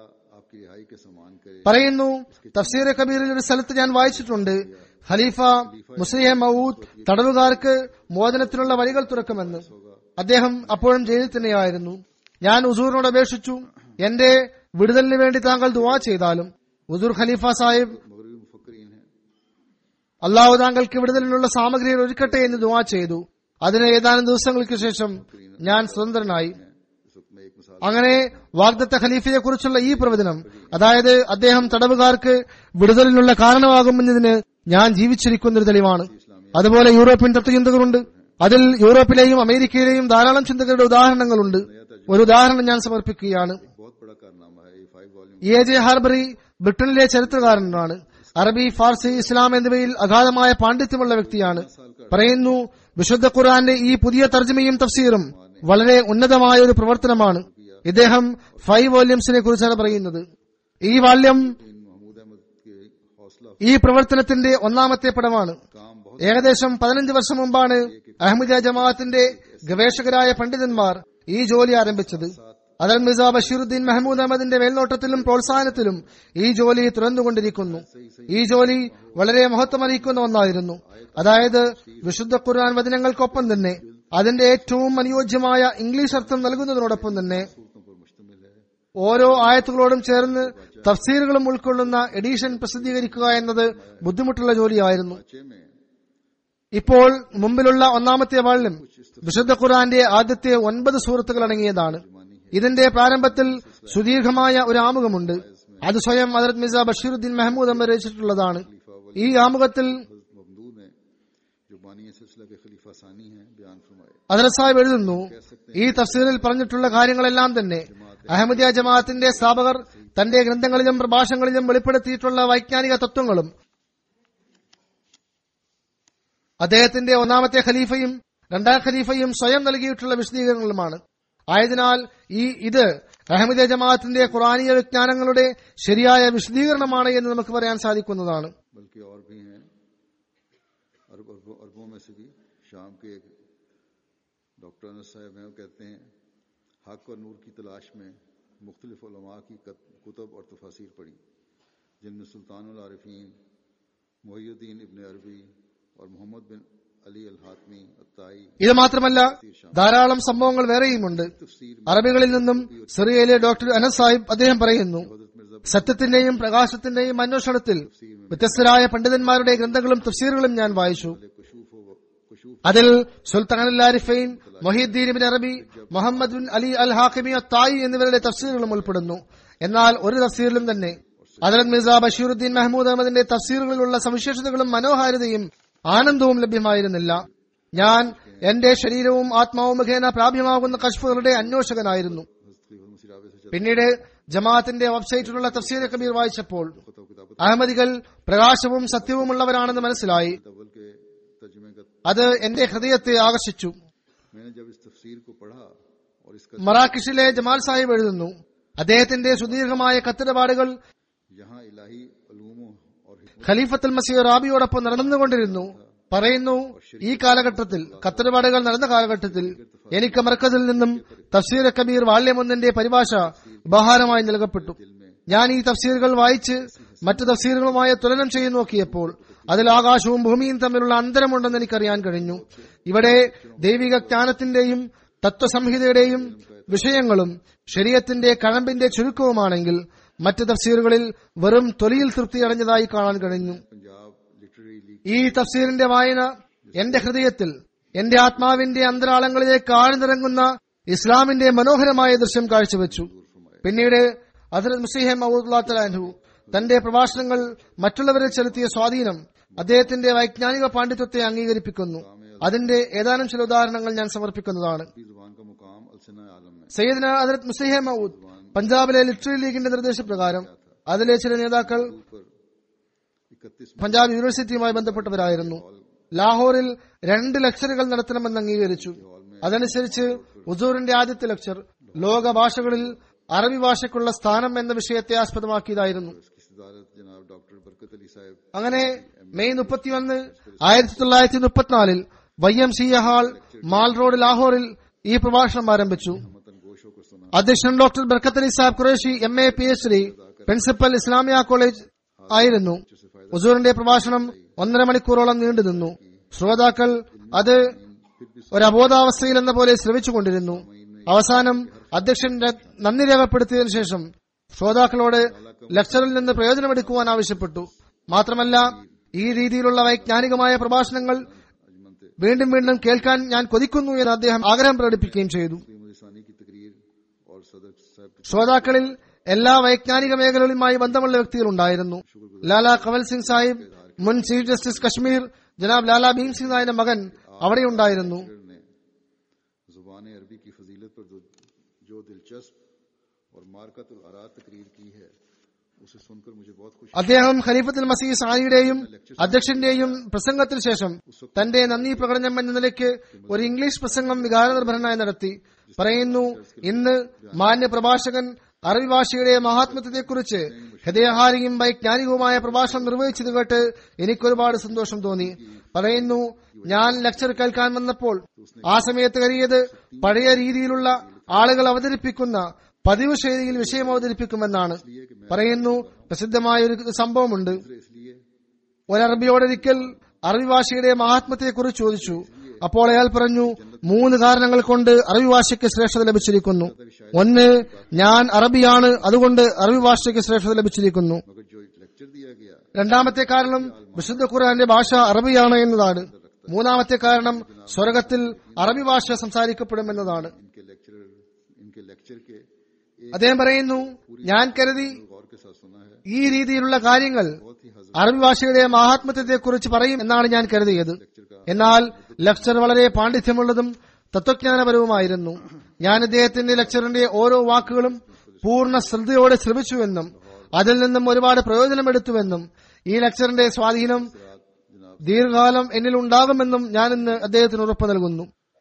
പറയുന്നു, തഫ്സീർ കബീറിൽ ഒരു സ്ഥലത്ത് ഞാൻ വായിച്ചിട്ടുണ്ട്, ഖലീഫ മുസ്ലിഹ മൗഊദ് തടവുകാർക്ക് മോചനത്തിനുള്ള വഴികൾ തുറക്കുമെന്ന്. അദ്ദേഹം അപ്പോഴും ജയിലിൽ തന്നെയായിരുന്നു. ഞാൻ ഉസൂറിനോട് അപേക്ഷിച്ചു, എന്റെ വിടുതലിന് വേണ്ടി താങ്കൾ ദുആ ചെയ്താലും. ഉസൂർ ഖലീഫ സാഹിബ്, അള്ളാഹു താങ്കൾക്ക് വിടുതലിനുള്ള സാമഗ്രികൾ ഒരുക്കട്ടെ എന്ന് ദുആ ചെയ്തു. അതിന് ഏതാനും ദിവസങ്ങൾക്ക് ശേഷം ഞാൻ സ്വതന്ത്രനായി. അങ്ങനെ വാഗ്ദത്ത ഖലീഫയെ കുറിച്ചുള്ള ഈ പ്രവചനം, അതായത് അദ്ദേഹം തടവുകാർക്ക് വിടുതലിനുള്ള കാരണമാകുമെന്നതിന് ഞാൻ ജീവിച്ചിരിക്കുന്നൊരു തെളിവാണ്. അതുപോലെ യൂറോപ്യൻ തത്വചിന്തകരുണ്ട്. അതിൽ യൂറോപ്പിലെയും അമേരിക്കയിലെയും ധാരാളം ചിന്തകരുടെ ഉദാഹരണങ്ങളുണ്ട്. ഒരു ഉദാഹരണം ഞാൻ സമർപ്പിക്കുകയാണ്. എ ജെ ഹാർബറി ബ്രിട്ടനിലെ ചരിത്രകാരനാണ്. അറബി, ഫാർസി, ഇസ്ലാം എന്നിവയിൽ അഗാധമായ പാണ്ഡിത്യമുള്ള വ്യക്തിയാണ്. പറയുന്നു, വിശുദ്ധ ഖുർആന്റെ ഈ പുതിയ തർജ്ജമയും തഫ്സീറും വളരെ ഉന്നതമായ ഒരു പ്രവർത്തനമാണ്. ഇദ്ദേഹം ഫൈവ് വോള്യൂംസിനെ കുറിച്ചാണ് പറയുന്നത്. ഈ വാല്യം ഈ പ്രവർത്തനത്തിന്റെ ഒന്നാമത്തെ പടമാണ്. ഏകദേശം പതിനഞ്ച് വർഷം മുമ്പാണ് അഹമ്മദിയ ജമാഅത്തിന്റെ ഗവേഷകരായ പണ്ഡിതന്മാർ ഈ ജോലി ആരംഭിച്ചത്. അതൽ മിർസ ബഷീറുദ്ദീൻ മെഹ്മൂദ് അഹമ്മദിന്റെ മേൽനോട്ടത്തിലും പ്രോത്സാഹനത്തിലും ഈ ജോലി തുറന്നുകൊണ്ടിരിക്കുന്നു. ഈ ജോലി വളരെ മഹത്വമറിയിക്കുന്ന ഒന്നായിരുന്നു. അതായത് വിശുദ്ധ ഖുർആൻ വചനങ്ങൾക്കൊപ്പം തന്നെ അതിന്റെ ഏറ്റവും അനുയോജ്യമായ ഇംഗ്ലീഷ് അർത്ഥം നൽകുന്നതിനോടൊപ്പം തന്നെ ഓരോ ആയത്തുകളോടും ചേർന്ന് തഫ്സീറുകളും ഉൾക്കൊള്ളുന്ന എഡിഷൻ പ്രസിദ്ധീകരിക്കുക എന്നത് ബുദ്ധിമുട്ടുള്ള ജോലിയായിരുന്നു. ഇപ്പോൾ മുമ്പിലുള്ള ഒന്നാമത്തെ വാള്യം വിശുദ്ധ ഖുർആന്റെ ആദ്യത്തെ ഒൻപത് സൂറത്തുകൾ അടങ്ങിയതാണ്. ഇതിന്റെ പ്രാരംഭത്തിൽ സുദീർഘമായ ഒരു ആമുഖമുണ്ട്. അത് സ്വയം ഹദരത്ത് മിർസ ബഷീറുദ്ദീൻ മെഹ്മൂദ് അഹമ്മദ് രചിച്ചിട്ടുള്ളതാണ്. ഈ ആമുഖത്തിൽ ഹദരത്ത് സാഹിബ് എഴുതുന്നു, ഈ തഫ്സീറിൽ പറഞ്ഞിട്ടുള്ള കാര്യങ്ങളെല്ലാം തന്നെ അഹമ്മദിയ ജമാഅത്തിന്റെ സ്ഥാപകർ തന്റെ ഗ്രന്ഥങ്ങളിലും പ്രഭാഷണങ്ങളിലും വെളിപ്പെടുത്തിയിട്ടുള്ള വൈജ്ഞാനിക തത്വങ്ങളും അദ്ദേഹത്തിന്റെ ഒന്നാമത്തെ ഖലീഫയും രണ്ടാം ഖലീഫയും സ്വയം നൽകിയിട്ടുള്ള വിശദീകരണങ്ങളുമാണ്. ആയതിനാൽ ഈ ഇത് അഹമ്മദിയ ജമാഅത്തിന്റെ ഖുർആനിയ വിജ്ഞാനങ്ങളുടെ ശരിയായ വിശദീകരണമാണ് എന്ന് നമുക്ക് പറയാൻ സാധിക്കുന്നതാണ്. डॉक्टर अनस साहब हैं, वो कहते हैं हक और नूर की तलाश में मुख्तलिफ उलमा की कुतब और तफासिर पढ़ी, जिनमें सुल्तानुल आरिफीन मुहियुद्दीन इब्न अरबी और मोहम्मद बिन अली अल हातमी अत्ताई. ഇത് മാത്രമല്ല ധാരാളം സംഭവങ്ങൾ വേറെയുമുണ്ട്. അറബികളിൽ നിന്നും സിറിയയിലെ ഡോക്ടർ അനസ് സാഹിബ് അദ്ദേഹം പറയുന്നു, സത്യത്തിന്റെയും പ്രകാശത്തിന്റെയും അന്വേഷണത്തിൽ വ്യത്യസ്തരായ പണ്ഡിതന്മാരുടെ ഗ്രന്ഥങ്ങളും തഫ്സീറുകളും ഞാൻ വായിച്ചു. അതിൽ സുൽത്താൻ അൽ ആരിഫൈൻ, Mohiuddin Ibn Arabi, Muhammad bin Ali al Hakimi അത്തായി എന്നിവരുടെ തഫ്സീറുകളും ഉൾപ്പെടുന്നു. എന്നാൽ ഒരു തഫ്സീറിലും തന്നെ ഹദ്റത്ത് മിർസ ബഷീറുദ്ദീൻ മഹ്മൂദ് അഹമ്മദിന്റെ തഫ്സീറുകളിലുള്ള സവിശേഷതകളും മനോഹാരിതയും ആനന്ദവും ലഭ്യമായിരുന്നില്ല. ഞാൻ എന്റെ ശരീരവും ആത്മാവും മുഖേന പ്രാപ്യമാകുന്ന കശ്ഫുകളുടെ അന്വേഷകനായിരുന്നു. പിന്നീട് ജമാഅത്തിന്റെ വെബ്സൈറ്റിലുള്ള തഫ്സീർ കബീർ വായിച്ചപ്പോൾ അഹമ്മദികൾ പ്രകാശവും സത്യവുമുള്ളവരാണെന്ന് മനസ്സിലായി. അത് എന്റെ ഹൃദയത്തെ ആകർഷിച്ചു. മറാക്കിഷിലെ ജമാൽ സാഹിബ് എഴുതുന്നു, അദ്ദേഹത്തിന്റെ സുദീർഘമായ കത്തിടപാടുകൾ ഖലീഫത്തുൽ മസീഹ് റാബിയോടൊപ്പം നടന്നുകൊണ്ടിരുന്നു. പറയുന്നു, ഈ കാലഘട്ടത്തിൽ കത്തിടപാടുകൾ നടന്ന കാലഘട്ടത്തിൽ എനിക്ക് മർക്കസിൽ നിന്നും തഫ്സീർ കബീർ വാള്യം ഒന്നിന്റെ പരിഭാഷ ഉപഹാരമായി നൽകപ്പെട്ടു. ഞാൻ ഈ തഫ്സീറുകൾ വായിച്ച് മറ്റു തഫ്സീറുകളുമായി തുലനം ചെയ്തു നോക്കിയപ്പോൾ അതിൽ ആകാശവും ഭൂമിയും തമ്മിലുള്ള അന്തരമുണ്ടെന്ന് എനിക്കറിയാൻ കഴിഞ്ഞു. ഇവിടെ ദൈവിക ജ്ഞാനത്തിന്റെയും തത്വസംഹിതയുടെയും വിഷയങ്ങളും ശരീഅത്തിന്റെ കഴമ്പിന്റെ ചുരുക്കവുമാണെങ്കിൽ മറ്റ് തഫ്സീറുകളിൽ വെറും തൊലിയിൽ തൃപ്തി അടഞ്ഞതായി കാണാൻ കഴിഞ്ഞു. ഈ തഫ്സീറിന്റെ വായന എന്റെ ഹൃദയത്തിൽ എന്റെ ആത്മാവിന്റെ അന്തരാളങ്ങളിലേക്ക് ആഴ്ന്നിറങ്ങുന്ന ഇസ്ലാമിന്റെ മനോഹരമായ ദൃശ്യം കാഴ്ചവെച്ചു. പിന്നീട് ഹദ്റത്ത് മസീഹ് മഊദ് തആല തന്റെ പ്രഭാഷണങ്ങൾ മറ്റുള്ളവരിൽ ചെലുത്തിയ സ്വാധീനം അദ്ദേഹത്തിന്റെ വൈജ്ഞാനിക പാണ്ഡിത്യത്തെ അംഗീകരിപ്പിക്കുന്നു. അതിന്റെ ഏതാനും ചില ഉദാഹരണങ്ങൾ ഞാൻ സമർപ്പിക്കുന്നതാണ്. സയ്യിദ്ന ഹദ്റത്ത് മസീഹ് മഊദ് പഞ്ചാബിലെ ലിറ്റററി ലീഗിന്റെ നിർദ്ദേശപ്രകാരം അതിലെ ചില നേതാക്കൾ പഞ്ചാബ് യൂണിവേഴ്സിറ്റിയുമായി ബന്ധപ്പെട്ടവരായിരുന്നു. ലാഹോറിൽ രണ്ട് ലെക്ചറുകൾ നടത്തണമെന്ന് അംഗീകരിച്ചു. അതനുസരിച്ച് ഹുസൂറിന്റെ ആദ്യത്തെ ലെക്ചർ ലോക ഭാഷകളിൽ അറബി ഭാഷയ്ക്കുള്ള സ്ഥാനം എന്ന വിഷയത്തെ ആസ്പദമാക്കിയതായിരുന്നു. അങ്ങനെ മെയ് മുപ്പത്തിയൊന്ന് ആയിരത്തി തൊള്ളായിരത്തി മുപ്പത്തിനാലിൽ Y M C A hall mall road ലാഹോറിൽ ഈ പ്രഭാഷണം ആരംഭിച്ചു. അധ്യക്ഷൻ doctor Barkat Ali Sahib Qureshi M A P H D principal Islamia college ആയിരുന്നു. ഹുസൂറിന്റെ പ്രഭാഷണം ഒന്നര മണിക്കൂറോളം നീണ്ടുനിന്നു. ശ്രോതാക്കൾ അത് ഒരു അബോധാവസ്ഥയിൽ എന്ന പോലെ ശ്രവിച്ചുകൊണ്ടിരുന്നു. അവസാനം അധ്യക്ഷൻ നന്ദി രേഖപ്പെടുത്തിയതിനു ശേഷം ശ്രോതാക്കളോട് ലെക്ചറിൽ നിന്ന് പ്രയോജനമെടുക്കുവാൻ ആവശ്യപ്പെട്ടു. മാത്രമല്ല, ഈ രീതിയിലുള്ള വൈജ്ഞാനികമായ പ്രഭാഷണങ്ങൾ വീണ്ടും വീണ്ടും കേൾക്കാൻ ഞാൻ കൊതിക്കുന്നു എന്ന് അദ്ദേഹം ആഗ്രഹം പ്രകടിപ്പിക്കുകയും ചെയ്തു. ശ്രോതാക്കളിൽ എല്ലാ വൈജ്ഞാനിക മേഖലകളുമായി ബന്ധമുള്ള വ്യക്തികൾ ഉണ്ടായിരുന്നു. ലാല കമൽ സിംഗ് സാഹിബ്, മുൻ ചീഫ് ജസ്റ്റിസ് കശ്മീർ ജനാബ് ലാല ഭീം സിംഗ് സാഹിബിന്റെ മകൻ അവിടെ ഉണ്ടായിരുന്നു. അദ്ദേഹം ഖലീഫത്തുൽ മസീഹ് സാനിയുടെയും അധ്യക്ഷന്റെയും പ്രസംഗത്തിന് ശേഷം തന്റെ നന്ദി പ്രകടനം എന്ന നിലയ്ക്ക് ഒരു ഇംഗ്ലീഷ് പ്രസംഗം വികാരനിർഭരനായി നടത്തി. പറയുന്നു, ഇന്ന് മാന്യ പ്രഭാഷകൻ അറബി ഭാഷയുടെ മഹാത്മ്യത്തെക്കുറിച്ച് ഹൃദയഹാരിയും വൈജ്ഞാനികവുമായ പ്രഭാഷണം നിർവഹിച്ചത് കേട്ട് എനിക്കൊരുപാട് സന്തോഷം തോന്നി. പറയുന്നു, ഞാൻ ലെക്ചർ കേൾക്കാൻ വന്നപ്പോൾ ആ സമയത്ത് കരുതിയത് പഴയ രീതിയിലുള്ള ആളുകൾ അവതരിപ്പിക്കുന്ന പതിവ് ശൈലിയിൽ വിഷയം അവതരിപ്പിക്കുമെന്നാണ്. പറയുന്നു, പ്രസിദ്ധമായ ഒരു സംഭവമുണ്ട്. ഒരറബിയോടൊരിക്കൽ അറബി ഭാഷയുടെ മഹാത്മ്യത്തെക്കുറിച്ച് ചോദിച്ചു. അപ്പോൾ അയാൾ പറഞ്ഞു, മൂന്ന് കാരണങ്ങൾ കൊണ്ട് അറബി ഭാഷയ്ക്ക് ശ്രേഷ്ഠത ലഭിച്ചിരിക്കുന്നു. ഒന്ന്, ഞാൻ അറബിയാണ്, അതുകൊണ്ട് അറബി ഭാഷയ്ക്ക് ശ്രേഷ്ഠത ലഭിച്ചിരിക്കുന്നു. രണ്ടാമത്തെ കാരണം വിശുദ്ധ ഖുർആന്റെ ഭാഷ അറബിയാണ് എന്നതാണ്. മൂന്നാമത്തെ കാരണം സ്വർഗത്തിൽ അറബി ഭാഷ സംസാരിക്കപ്പെടുമെന്നതാണ്. അദ്ദേഹം പറയുന്നു, ഞാൻ കരുതി ഈ രീതിയിലുള്ള കാര്യങ്ങൾ അറബി ഭാഷയുടെ മഹാത്മ്യത്തെക്കുറിച്ച് പറയും എന്നാണ് ഞാൻ കരുതിയത്. എന്നാൽ ലെക്ചർ വളരെ പാണ്ഡിത്യമുള്ളതും തത്വജ്ഞാനപരവുമായിരുന്നു. ഞാൻ അദ്ദേഹത്തിന്റെ ലെക്ചറിന്റെ ഓരോ വാക്കുകളും പൂർണ്ണ ശ്രദ്ധയോടെ ശ്രമിച്ചുവെന്നും അതിൽ നിന്നും ഒരുപാട് പ്രയോജനമെടുത്തുവെന്നും ഈ ലെക്ചറിന്റെ സ്വാധീനം ദീർഘകാലം എന്നിൽ ഉണ്ടാകുമെന്നും ഞാൻ ഇന്ന് അദ്ദേഹത്തിന് ഉറപ്പ് നൽകുന്നു.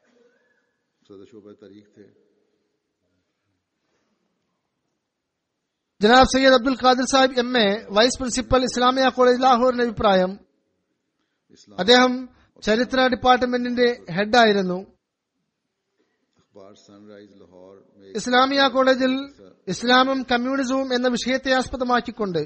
Janab Syed Abdul Qadir Sahib M A, vice principal Islamia college ലാഹോറിന്റെ അഭിപ്രായം, അദ്ദേഹം ചരിത്ര ഡിപ്പാർട്ട്മെന്റിന്റെ ഹെഡായിരുന്നു. ഇസ്ലാമിയ കോളേജിൽ ഇസ്ലാമും കമ്മ്യൂണിസവും എന്ന വിഷയത്തെ ആസ്പദമാക്കിക്കൊണ്ട്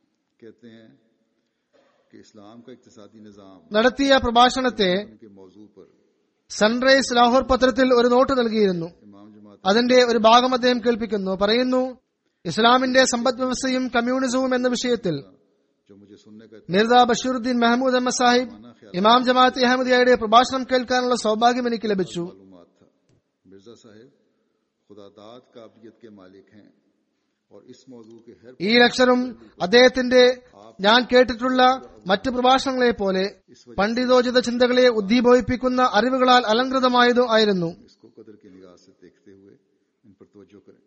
നടത്തിയ പ്രഭാഷണത്തെ സൺറൈസ് ലാഹോർ പത്രത്തിൽ ഒരു നോട്ട് നൽകിയിരുന്നു. അതിന്റെ ഒരു ഭാഗം അദ്ദേഹം കേൾപ്പിക്കുന്നു. പറയുന്നു, ഇസ്ലാമിന്റെ സമ്പദ് വ്യവസ്ഥയും കമ്മ്യൂണിസവും എന്ന വിഷയത്തിൽ जो मुझे सुनने का മിർസ ബഷീറുദ്ദീൻ മെഹമ്മൂദ് അഹമ്മദ് സാഹിബ് ഇമാം ജമാഅത്ത് അഹമ്മദിയയുടെ പ്രഭാഷണം കേൾക്കാനുള്ള സൗഭാഗ്യം എനിക്ക് ലഭിച്ചു. मालूमात था। मिर्जा साहिब खुदादाद काबिलियत के मालिक हैं और इस मौजू के हर ഈ ലക്ചറും അദ്ദേഹത്തിന്റെ ഞാൻ കേട്ടിട്ടുള്ള മറ്റ് പ്രഭാഷണങ്ങളെ പോലെ പണ്ഡിതോചിത ചിന്തകളെ ഉദ്ദീപിപ്പിക്കുന്ന അറിവുകളാൽ അലങ്കൃതമായതോ ആയിരുന്നു. इसको कदर की निगाह से देखते हुए इन पर तवज्जो करें।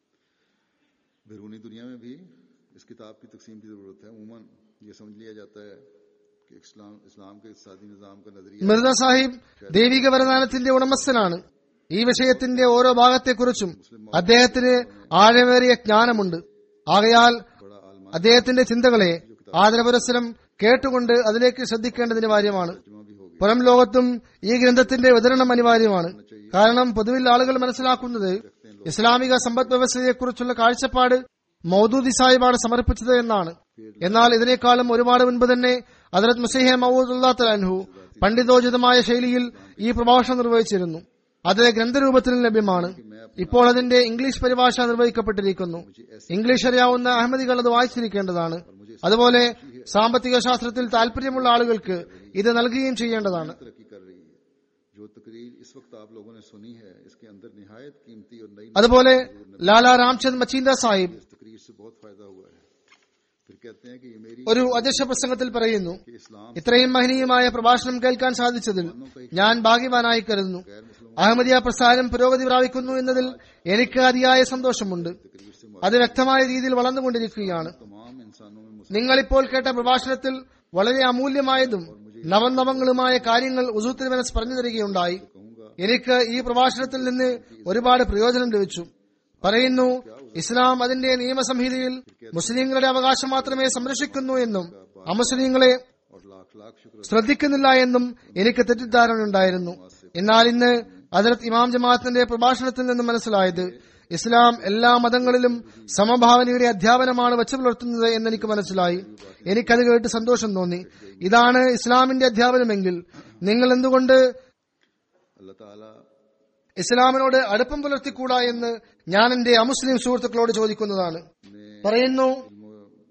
बैरूनी दुनिया में भी इस किताब की तकसीम की जरूरत है। उमूमन ये समझ लिया जाता है कि इस्लाम इस्लाम के इक़्तिसादी निज़ाम का नजरिया മിർസ സാഹിബ് ദൈവിക വരദാനത്തിന്റെ ഉടമസ്ഥനാണ്. ഈ വിഷയത്തിന്റെ ഓരോ ഭാഗത്തെക്കുറിച്ചും അദ്ദേഹത്തിന് ആഴമേറിയ ജ്ഞാനമുണ്ട്. ആകയാൽ അദ്ദേഹത്തിന്റെ ചിന്തകളെ ആദരപുരസ്സരം കേട്ടുകൊണ്ട് അതിലേക്ക് ശ്രദ്ധിക്കേണ്ടത് അനിവാര്യമാണ്. പുറം ലോകത്തും ഈ ഗ്രന്ഥത്തിന്റെ വിതരണം അനിവാര്യമാണ്. കാരണം പൊതുവിൽ ആളുകൾ മനസ്സിലാക്കുന്നത് ഇസ്ലാമിക സമ്പദ് വ്യവസ്ഥയെക്കുറിച്ചുള്ള കാഴ്ചപ്പാട് മൗദൂദി സാഹിബാണ് സമർപ്പിച്ചത് എന്നാണ്. എന്നാൽ ഇതിനേക്കാളും ഒരുപാട് മുൻപ് തന്നെ ഹദ്റത്ത് മസീഹ് മൗഊദ് റളിയല്ലാഹു അൻഹു പണ്ഡിതോചിതമായ ശൈലിയിൽ ഈ പ്രഭാഷണം നിർവഹിച്ചിരുന്നു. അത് ഗ്രന്ഥരൂപത്തിലും ലഭ്യമാണ്. ഇപ്പോൾ അതിന്റെ ഇംഗ്ലീഷ് പരിഭാഷ നിർവഹിക്കപ്പെട്ടിരിക്കുന്നു. ഇംഗ്ലീഷ് അറിയാവുന്ന അഹമ്മദികൾ അത് വായിച്ചിരിക്കേണ്ടതാണ്. അതുപോലെ സാമ്പത്തിക ശാസ്ത്രത്തിൽ താല്പര്യമുള്ള ആളുകൾക്ക് ഇത് നൽകുകയും ചെയ്യേണ്ടതാണ്. तरक्की कर रही है। जो तकरीर इस वक्त आप लोगों ने सुनी है इसके अंदर निहायत कीमती और नई അതുപോലെ ലാലാ രാംചന്ദ് മച്ചീന്ദ സാഹിബ് इस तकरीर से बहुत फायदा हुआ है। फिर कहते हैं कि ये मेरी ഒരു അധ്യക്ഷ പ്രസംഗത്തിൽ പറയുന്നു, कि इस्लाम ഇത്രയും മഹനീയമായ പ്രഭാഷണം കേൾക്കാൻ സാധിച്ചതിൽ ഞാൻ ഭാഗ്യവാനായി കരുതുന്നു. അഹമ്മദിയ പ്രസ്ഥാനം പുരോഗതി പ്രാപിക്കുന്നു എന്നതിൽ എനിക്ക് അതിയായ സന്തോഷമുണ്ട്. അത് വ്യക്തമായ രീതിയിൽ വളർന്നുകൊണ്ടിരിക്കുകയാണ്. तमाम इंसानों में मुस्लिम നിങ്ങളിപ്പോൾ കേട്ട പ്രഭാഷണത്തിൽ വളരെ അമൂല്യമായതും നവനവങ്ങളുമായ കാര്യങ്ങൾ ഉസൂ തിരുമനസ് പറഞ്ഞു തരികയുണ്ടായി. എനിക്ക് ഈ പ്രഭാഷണത്തിൽ നിന്ന് ഒരുപാട് പ്രയോജനം ലഭിച്ചു. പറയുന്നു, ഇസ്ലാം അതിന്റെ നിയമസംഹിതയിൽ മുസ്ലിങ്ങളുടെ അവകാശം മാത്രമേ സംരക്ഷിക്കുന്നു എന്നും അമുസ്ലിങ്ങളെ और लाख लाख शुक्र ശ്രദ്ധിക്കുന്നില്ല എന്നും എനിക്ക് തെറ്റിദ്ധാരണ ഉണ്ടായിരുന്നു. എന്നാൽ ഇന്ന് ഹദ്റത്ത് ഇമാം ജമാഅത്തിന്റെ പ്രഭാഷണത്തിൽ നിന്ന് മനസ്സിലായത് ഇസ്ലാം എല്ലാ മതങ്ങളിലും സമഭാവനയുടെ അധ്യാപനമാണ് വച്ചു പുലർത്തുന്നത് എന്നെനിക്ക് മനസ്സിലായി. എനിക്കത് കേട്ട് സന്തോഷം തോന്നി. ഇതാണ് ഇസ്ലാമിന്റെ അധ്യാപനമെങ്കിൽ നിങ്ങൾ എന്തുകൊണ്ട് अल्लाह ताला ഇസ്ലാമിനോട് അടുപ്പം പുലർത്തിക്കൂടാ എന്ന് ഞാൻ എന്റെ അമുസ്ലിം സുഹൃത്തുക്കളോട് ചോദിക്കുന്നതാണ്. പറയുന്നു, इल्म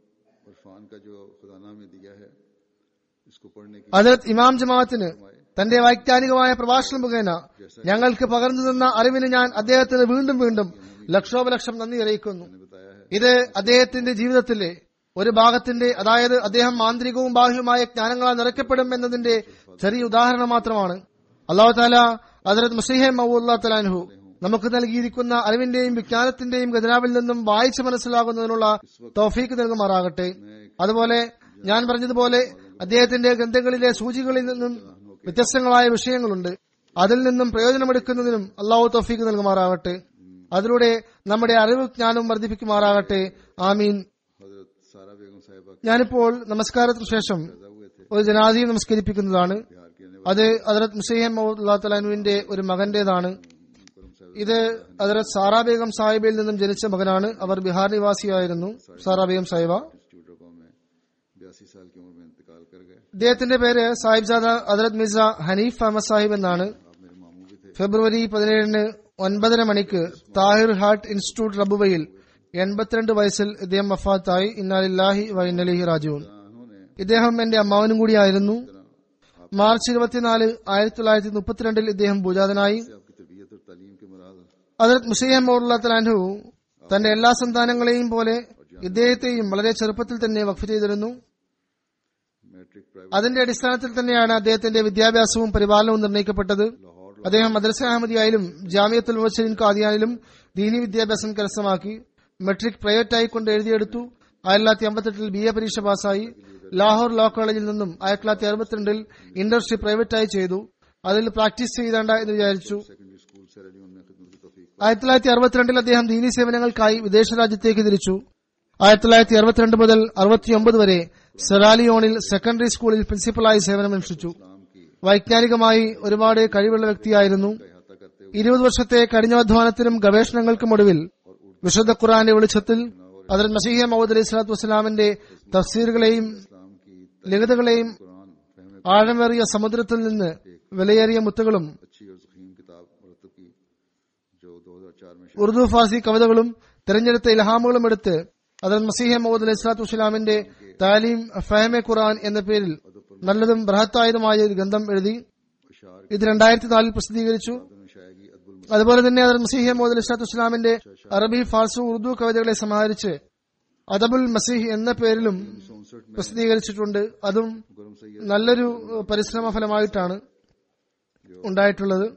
इरफान का जो खजाना में दिया है इसको पढ़ने की ഹദ്റത്ത് ഇമാം ജമാഅത്തിന് തന്റെ വൈജ്ഞാനികമായ പ്രഭാഷണം മുഖേന ഞങ്ങൾക്ക് പകർന്നു തന്ന അറിവിന് ഞാൻ അദ്ദേഹത്തിന് വീണ്ടും വീണ്ടും ലക്ഷോപലക്ഷം നന്ദി അറിയിക്കുന്നു. बताया है ഇത് അദ്ദേഹത്തിന്റെ ജീവിതത്തിലെ ഒരു ഭാഗത്തിന്റെ, അതായത് അദ്ദേഹം ആന്തരികവും ബാഹ്യവുമായ ജ്ഞാനങ്ങളാൽ നിറയ്ക്കപ്പെടും എന്നതിന്റെ ചെറിയ ഉദാഹരണം മാത്രമാണ്. അല്ലാഹു തആല ഹദ്റത്ത് മസീഹ് മൗഊദ് റളിയല്ലാഹു അൻഹു നമുക്ക് നൽകിയിരിക്കുന്ന അറിവിന്റെയും വിജ്ഞാനത്തിന്റെയും ഖജനാവിൽ നിന്നും വായിച്ചു മനസ്സിലാകുന്നതിനുള്ള തൗഫീക്ക് നൽകുമാറാകട്ടെ. അതുപോലെ ഞാൻ പറഞ്ഞതുപോലെ അദ്ദേഹത്തിന്റെ ഗ്രന്ഥങ്ങളിലെ സൂചികളിൽ നിന്നും വ്യത്യസ്തങ്ങളായ വിഷയങ്ങളുണ്ട്. അതിൽ നിന്നും പ്രയോജനമെടുക്കുന്നതിനും അള്ളാഹു തൗഫീക്ക് നൽകുമാറാകട്ടെ. അതിലൂടെ നമ്മുടെ അറിവ് ജ്ഞാനവും വർദ്ധിപ്പിക്കുമാറാകട്ടെ. ആമീൻ. हजरत सारा बेगम साहिबा ഞാനിപ്പോൾ നമസ്കാരത്തിന് ശേഷം ഒരു ജനാസയും നമസ്കരിപ്പിക്കുന്നതാണ്. बिहार के रहने അത് ഹദ്റത്ത് മുസീഹ് മൗഊദ് റളിയല്ലാഹു അൻഹുവിന്റെ ഒരു മകന്റേതാണ്. ഇത് ഹദ്റത്ത് സാറാ ബേഗം സാഹിബയിൽ നിന്നും ജനിച്ച മകനാണ്. അവർ ബിഹാർ നിവാസിയായിരുന്നു. സാറാ ബേഗം സാഹിബ. इंस्टीट्यूट ऑफ में बयासी साल की उम्र में इंतकाल कर गए। ഇദ്ദേഹത്തിന്റെ പേര് സാഹിബ്സാദ ഹദ്റത്ത് മിർസ ഹനീഫ് അഹമ്മദ് സാഹിബ് എന്നാണ്. आप मेरे मामू भी थे। ഫെബ്രുവരി പതിനേഴിന് ഒൻപതര മണിക്ക് താഹിർ ഹാർട്ട് ഇൻസ്റ്റിറ്റ്യൂട്ട് റബുവയിൽ എൺപത്തിരണ്ട് വയസ്സിൽ ഇദ്ദേഹം വഫാത്തായി. ഇന്നാ ലില്ലാഹി വ ഇന്നാ ഇലൈഹി റാജിഊൻ. उन्होंने ഇദ്ദേഹം എന്റെ അമ്മാവനും കൂടിയായിരുന്നു. മാർച്ച് ഇരുപത്തിനാല് ആയിരത്തി തൊള്ളായിരത്തി മുപ്പത്തിരണ്ടിൽ ഇദ്ദേഹം ഭൂജാതനായി. आपकी तरबियत और तालीम के मराज ഹദ്റത്ത് മുസീഹ് മൗഊദ് റളിയല്ലാഹു അൻഹു തന്റെ എല്ലാ സന്താനങ്ങളെയും പോലെ ഇദ്ദേഹത്തെയും വളരെ ചെറുപ്പത്തിൽ തന്നെ വഖഫ് ചെയ്തിരുന്നു. मैट्रिक प्राइवेट അതിന്റെ അടിസ്ഥാനത്തിൽ തന്നെയാണ് അദ്ദേഹത്തിന്റെ വിദ്യാഭ്യാസവും പരിപാലനവും നിർണ്ണയിക്കപ്പെട്ടത്. അദ്ദേഹം മദ്രസ അഹമ്മദിയായാലും ജാമിയത്തുൽ മുബശ്ശിരീൻ ഖാദിയാനിലും ദീനി വിദ്യാഭ്യാസം കരസ്ഥമാക്കി. മെട്രിക് പ്രൈവറ്റായി കൊണ്ട് എഴുതിയെടുത്തു. ആയിരത്തി തൊള്ളായിരത്തി അമ്പത്തെട്ടിൽ ബി എ പരീക്ഷ പാസ്സായി. ലാഹോർ ലോ കോളേജിൽ നിന്നും ആയിരത്തി തൊള്ളായിരത്തി അറുപത്തിരണ്ടിൽ ഇന്റർഷിപ്പ് പ്രൈവറ്റായി ചെയ്തു. അതിൽ പ്രാക്ടീസ് ചെയ്തേണ്ട എന്ന് വിചാരിച്ചു. सेकेंडरी स्कूल सेरेलियोन में खिदमत की तौफीक ആയിരത്തി തൊള്ളായിരത്തി അറുപത്തിരണ്ടിൽ അദ്ദേഹം ദീനി സേവനങ്ങൾക്കായി വിദേശ രാജ്യത്തേക്ക് തിരിച്ചു. ആയിരത്തി തൊള്ളായിരത്തി അറുപത്തിരണ്ട് മുതൽ അറുപത്തിയൊമ്പത് വരെ സെറാലിയോണിൽ സെക്കൻഡറി സ്കൂളിൽ പ്രിൻസിപ്പലായി സേവനമനുഷ്ഠിച്ചു. नाम की വൈജ്ഞാനികമായി ഒരുപാട് കഴിവുള്ള വ്യക്തിയായിരുന്നു. अहाता करते हुए ഇരുപത് വർഷത്തെ കഠിനാധ്വാനത്തിനും ഗവേഷണങ്ങൾക്കും ഒടുവിൽ വിശുദ്ധ ഖുർആന്റെ വെളിച്ചത്തിൽ ഹദ്റത്ത് മസീഹ് മൗഊദ് അലൈഹി സ്വലാത്തു വസ്സലാമിന്റെ തഫ്സീറുകളെയും इस्लाम की ലിഖിതകളെയും कुरान फहम ആഴമേറിയ സമുദ്രത്തിൽ നിന്ന് വിലയേറിയ മുത്തുകളും अच्छी और ज़ख़ीम किताब मुरतब की जो दो हज़ार चार ഉറുദു ഫാസി കവിതകളും തെരഞ്ഞെടുത്ത ഇൽഹാമുകളും എടുത്ത് ഹദ്റത്ത് മസീഹ് മൗഊദ് അലൈഹി സ്വലാത്തു വസ്സലാമിന്റെ താലീം ഫഹ്മെ ഖുർആൻ എന്ന പേരിൽ നല്ലതും ബൃഹത്തായതുമായ ഒരു ഗ്രന്ഥം എഴുതി. ഇത് രണ്ടായിരത്തി നാലിൽ പ്രസിദ്ധീകരിച്ചു. അതുപോലെ തന്നെ ഹദ്റത്ത് മസീഹ് മൗഊദ് അലൈഹി സ്വലാത്തു വസ്സലാമിന്റെ അറബി, ഫാർസി, ഉറുദു കവിതകളെ സമാഹരിച്ച് അദബുൽ മസീഹ് എന്ന പേരിലും പ്രസിദ്ധീകരിച്ചിട്ടുണ്ട്. അതും നല്ലൊരു പരിശ്രമ ഫലമായിട്ടാണ് ഉണ്ടായിട്ടുള്ളത്.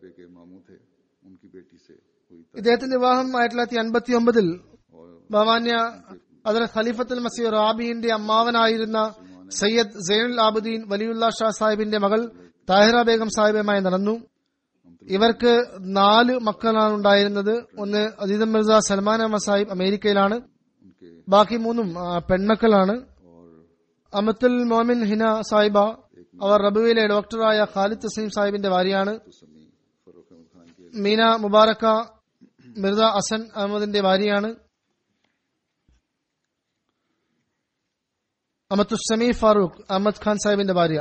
ഇദ്ദേഹത്തിന്റെ വിവാഹം ആയിരത്തി തൊള്ളായിരത്തി അൻപത്തി ഒമ്പതിൽ ബഹുമാന്യ ഹദ്റത്ത് ഖലീഫത്തുൽ മസീഹ് റാബിന്റെ അമ്മാവനായിരുന്ന സയ്യദ് സൈനുൽ ആബിദീൻ വലിയുല്ലാ ഷാ സാഹിബിന്റെ മകൾ താഹിറ ബേഗം സാഹിബുമായി നടന്നു. ഇവർക്ക് നാല് മക്കളാണ് ഉണ്ടായിരുന്നത്. ഒന്ന് അദീദ് മിർസ സൽമാൻ അഹമ്മദ് സാഹിബ് അമേരിക്കയിലാണ്. ബാക്കി മൂന്നും പെൺമക്കളാണ്. അമത്തുൽ മോമിൻ ഹിന സാഹിബ അവർ റബുവിലെ ഡോക്ടറായ ഖാലിദ് തസീം സാഹിബിന്റെ ഭാര്യയാണ്. മീന മുബാറക്ക മിർസ അസൻ അഹമ്മദിന്റെ ഭാര്യയാണ്. അമത്തുൽ സമീ ഫാറൂഖ് അഹമ്മദ് ഖാൻ സാഹിബിന്റെ ഭാര്യ.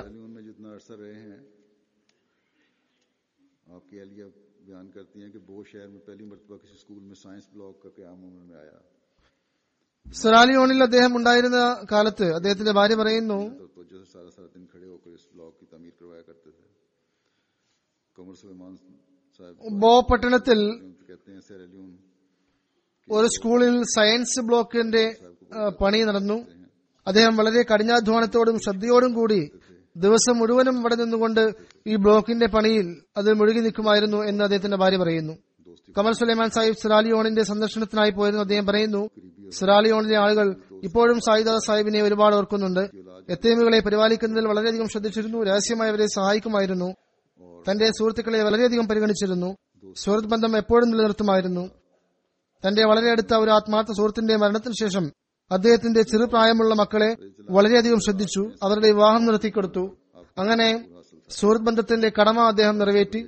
बयान करती हैं कि बो शहर में पहली मर्तबा किसी स्कूल में साइंस ब्लॉक का क़याम उन्होंने आया. സെറാലിയോണിൽ അദ്ദേഹം ഉണ്ടായിരുന്ന കാലത്ത് അദ്ദേഹത്തിന്റെ ഭാര്യ പറയുന്നു, तो जो सारा सारा दिन खड़े होकर इस ब्लॉक की तमीर करवाया करते थे. कमर सुलेमान साहब ബോ പട്ടണത്തിൽ कहते हैं सेरालियोन ഒരു സ്കൂളിൽ സയൻസ് ബ്ലോക്കിന്റെ പണി നടന്നു. അദ്ദേഹം വളരെ കഠിനാധ്വാനത്തോടും ശ്രദ്ധയോടും കൂടി ദിവസം മുഴുവനും ഇവിടെ നിന്നുകൊണ്ട് ഈ ബ്ലോക്കിന്റെ പണിയിൽ അത് മുഴുകി നിൽക്കുമായിരുന്നു എന്ന് അദ്ദേഹത്തിന്റെ ഭാര്യ പറയുന്നു. കമൽ സുലൈമാൻ സാഹിബ് സിറാലിയോണിന്റെ സന്ദർശനത്തിനായി പോയിരുന്നു. അദ്ദേഹം പറയുന്നു, സിറാലിയോണിലെ ആളുകൾ ഇപ്പോഴും സായിദാദ സാഹിബിനെ ഒരുപാട് ഓർക്കുന്നുണ്ട്. യത്തീമുകളെ പരിപാലിക്കുന്നതിൽ വളരെയധികം ശ്രദ്ധിച്ചിരുന്നു. രഹസ്യമായി അവരെ സഹായിക്കുമായിരുന്നു. തന്റെ സുഹൃത്തുക്കളെ വളരെയധികം പരിഗണിച്ചിരുന്നു. സുഹൃത്ത് ബന്ധം എപ്പോഴും നിലനിർത്തുമായിരുന്നു. തന്റെ വളരെ അടുത്ത ഒരു ആത്മാർത്ഥ സുഹൃത്തിന്റെ മരണത്തിന് ശേഷം അദ്ദേഹത്തിന്റെ ചെറുപ്രായമുള്ള മക്കളെ വളരെയധികം ശ്രദ്ധിച്ചു. അവരുടെ വിവാഹം നടത്തിക്കൊടുത്തു. അങ്ങനെ സുഹൃത്ത് ബന്ധത്തിന്റെ കടമ അദ്ദേഹം നിറവേറ്റി.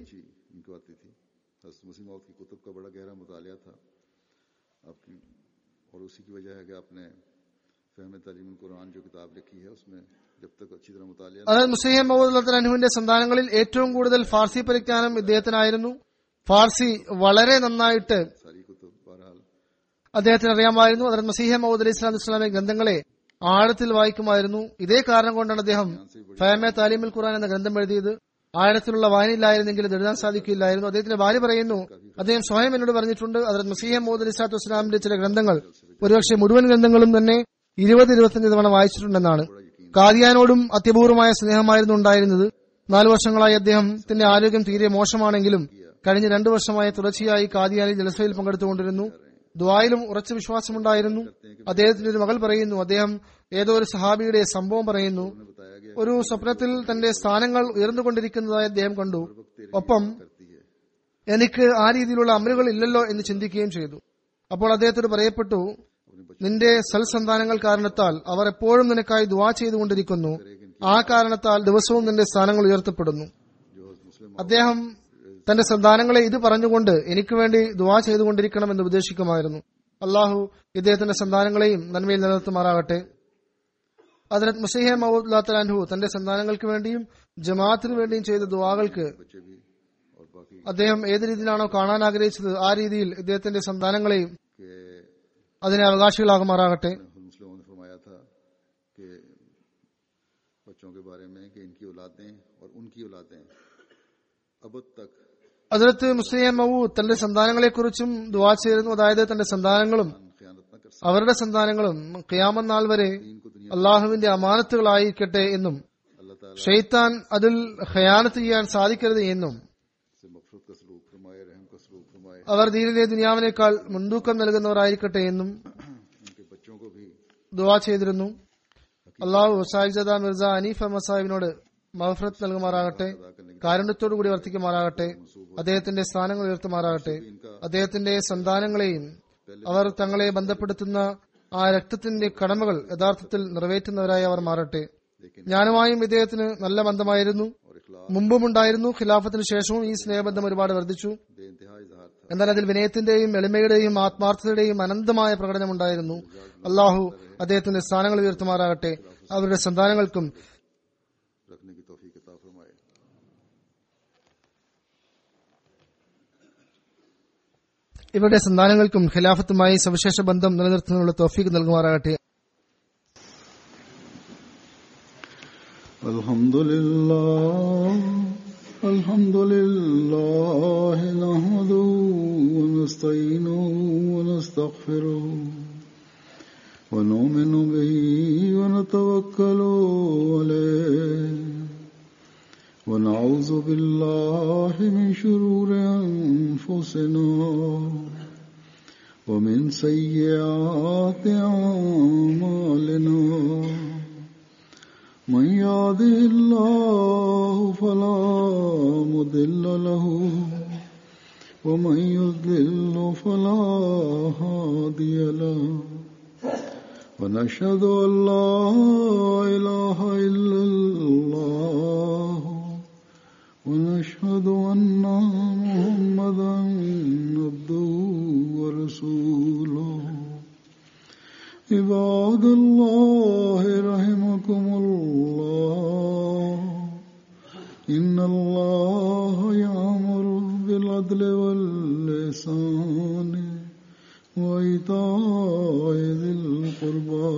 അതായത് മുസ്ലിം മൗഊദ് അൻഹുവിന്റെ സന്താനങ്ങളിൽ ഏറ്റവും കൂടുതൽ ഫാർസി പരിജ്ഞാനം ഇദ്ദേഹത്തിനായിരുന്നു. ഫാർസി വളരെ നന്നായിട്ട് അദ്ദേഹത്തിന് അറിയാമായിരുന്നു. ഹദ്റത്ത് മസീഹ് മൗഊദ് അലൈഹി സ്വലാത്തു വസ്സലാമിന്റെ ഗ്രന്ഥങ്ങളെ ആഴത്തിൽ വായിക്കുമായിരുന്നു. ഇതേ കാരണം കൊണ്ടാണ് അദ്ദേഹം ഫഹ്മെ താലീമുൽ ഖുർആൻ എന്ന ഗ്രന്ഥം എഴുതിയത്. ആഴത്തിലുള്ള വായനയില്ലായിരുന്നെങ്കിൽ ഇത് എഴുതാൻ സാധിക്കില്ലായിരുന്നു. അദ്ദേഹത്തിന്റെ ഭാര്യ പറയുന്നു, അദ്ദേഹം സ്വയം എന്നോട് പറഞ്ഞിട്ടുണ്ട്, ഹദ്റത്ത് മസീഹ് മൗഊദ് അലൈഹി സ്വലാത്തു വസ്സലാമിന്റെ ചില ഗ്രന്ഥങ്ങൾ ഒരുപക്ഷെ മുഴുവൻ ഗ്രന്ഥങ്ങളും തന്നെ ഇരുപത് ഇരുപത്തിയഞ്ച് തവണ വായിച്ചിട്ടുണ്ടെന്നാണ്. കാദിയാനോടും അത്യപൂർവമായ സ്നേഹമായിരുന്നു ഉണ്ടായിരുന്നത്. നാലു വർഷങ്ങളായി അദ്ദേഹത്തിന്റെ ആരോഗ്യം തീരെ മോശമാണെങ്കിലും കഴിഞ്ഞ രണ്ടു വർഷമായി തുടർച്ചയായി കാദിയാനിൽ ജലസയിൽ പങ്കെടുത്തുകൊണ്ടിരുന്നു. ദുആയിലും ഉറച്ച വിശ്വാസമുണ്ടായിരുന്നു. അദ്ദേഹത്തിന്റെ ഒരു മകൾ പറയുന്നു, അദ്ദേഹം ഏതോ ഒരു സഹാബിയുടെ സംഭവം പറയുന്നു. ഒരു സ്വപ്നത്തിൽ തന്റെ സ്ഥാനങ്ങൾ ഉയർന്നുകൊണ്ടിരിക്കുന്നതായി അദ്ദേഹം കണ്ടു. ഒപ്പം എനിക്ക് ആ രീതിയിലുള്ള അമലുകൾ ഇല്ലല്ലോ എന്ന് ചിന്തിക്കുകയും ചെയ്തു. അപ്പോൾ അദ്ദേഹത്തോട് പറയപ്പെട്ടു, നിന്റെ സൽസന്താനങ്ങൾ കാരണത്താൽ അവർ എപ്പോഴും നിനക്കായി ദുആ ചെയ്തുകൊണ്ടിരിക്കുന്നു. ആ കാരണത്താൽ ദിവസവും നിന്റെ സ്ഥാനങ്ങൾ ഉയർത്തപ്പെടുന്നു. അദ്ദേഹം തന്റെ സന്താനങ്ങളെ ഇത് പറഞ്ഞുകൊണ്ട് എനിക്ക് വേണ്ടി ദുആ ചെയ്തുകൊണ്ടിരിക്കണമെന്ന് ഉപദേശിക്കുമായിരുന്നു. അള്ളാഹു ഇദ്ദേഹത്തിന്റെ സന്താനങ്ങളെയും നന്മയിൽ നിലനിർത്തുമാറാകട്ടെ. ഹദ്റത്ത് മസീഹ് മൗഊദ് അൻഹു തന്റെ സന്താനങ്ങൾക്ക് വേണ്ടിയും ജമാഅത്തിന് വേണ്ടിയും ചെയ്ത ദുആകൾക്ക് അദ്ദേഹം ഏത് രീതിയിലാണോ കാണാൻ ആഗ്രഹിച്ചത് ആ രീതിയിൽ ഇദ്ദേഹത്തിന്റെ സന്താനങ്ങളെയും അതിനെ അവകാശികളാകുമാറാകട്ടെ. ഹദ്റത്ത് മുസ്ലിം മൗഊദ് തന്റെ സന്താനങ്ങളെക്കുറിച്ചും ദുആ ചെയ്തിരുന്നു. അതായത് തന്റെ സന്താനങ്ങളും അവരുടെ സന്താനങ്ങളും ഖിയാമത്ത് നാൾ വരെ അള്ളാഹുവിന്റെ അമാനത്തുകളായിരിക്കട്ടെ എന്നും ഷെയ്ത്താൻ അതിൽ ഖയാനത്ത് ചെയ്യാൻ സാധിക്കരുത് എന്നും അവർ ദീനിലെ ദുനിയാവിനേക്കാൾ മുൻതൂക്കം നൽകുന്നവരായിരിക്കട്ടെ എന്നും ദുആ ചെയ്തിരുന്നു. അള്ളാഹു സായിദ മിർസ അനീഫ് അഹമ്മദ് സാഹിബിനോട് മഗ്ഫിറത്ത് നൽകുമാറാകട്ടെ, കാരുണ്യത്തോടു കൂടി വർത്തിക്കുമാറാകട്ടെ, അദ്ദേഹത്തിന്റെ സ്ഥാനങ്ങൾ ഉയർത്തുമാറാകട്ടെ. അദ്ദേഹത്തിന്റെ സന്താനങ്ങളെയും അവർ തങ്ങളെ ബന്ധപ്പെടുത്തുന്ന ആ രക്തത്തിന്റെ കടമകൾ യഥാർത്ഥത്തിൽ നിറവേറ്റുന്നവരായി അവർ മാറട്ടെ. ഞാനുമായും ഇദ്ദേഹത്തിന് നല്ല ബന്ധമായിരുന്നു, മുമ്പുമുണ്ടായിരുന്നു. ഖിലാഫത്തിന് ശേഷവും ഈ സ്നേഹബന്ധം ഒരുപാട് വർദ്ധിച്ചു. എന്നാൽ അതിൽ വിനയത്തിന്റെയും എളിമയുടെയും ആത്മാർത്ഥതയുടെയും അനന്തമായ പ്രകടനമുണ്ടായിരുന്നു. അള്ളാഹു അദ്ദേഹത്തിന്റെ സ്ഥാനങ്ങൾ ഉയർത്തുമാറാകട്ടെ, അവരുടെ സന്താനങ്ങൾക്കും ഇവരുടെ സന്താനങ്ങൾക്കും ഖിലാഫത്തുമായി സവിശേഷ ബന്ധം നിലനിർത്തുന്നതിനുള്ള തൗഫീഖ് നൽകുമാറാകട്ടെ. അൽഹംദുലില്ലാഹ് അൽഹംദുലില്ലാഹി നഹ്മദുഹു വനസ്തഈനുഹു വനസ്തഗ്ഫിറുഹു വനുഅ്മിനു ബിഹി വനതവക്കലു അലൈഹി ونعوذ بالله من شرور أنفسنا ومن سيئات أعمالنا من يهده الله فلا مضل له ومن يضلل فلا هادي له ونشهد أن لا إله إلا الله ونشهد أن محمدا عبده ورسوله عباد الله رحمكم الله إن الله يأمر بالعدل والإحسان وإيتاء ذي القربى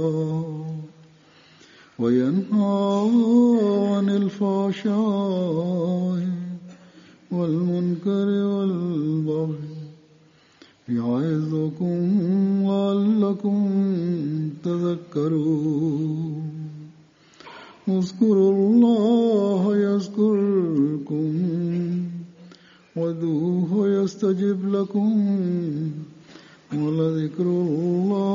وينهى عن الفحشاء والمنكر والبغي يعظكم لعلكم تذكرون اذكروا الله يذكركم وادعوه يستجب لكم ولذكر الله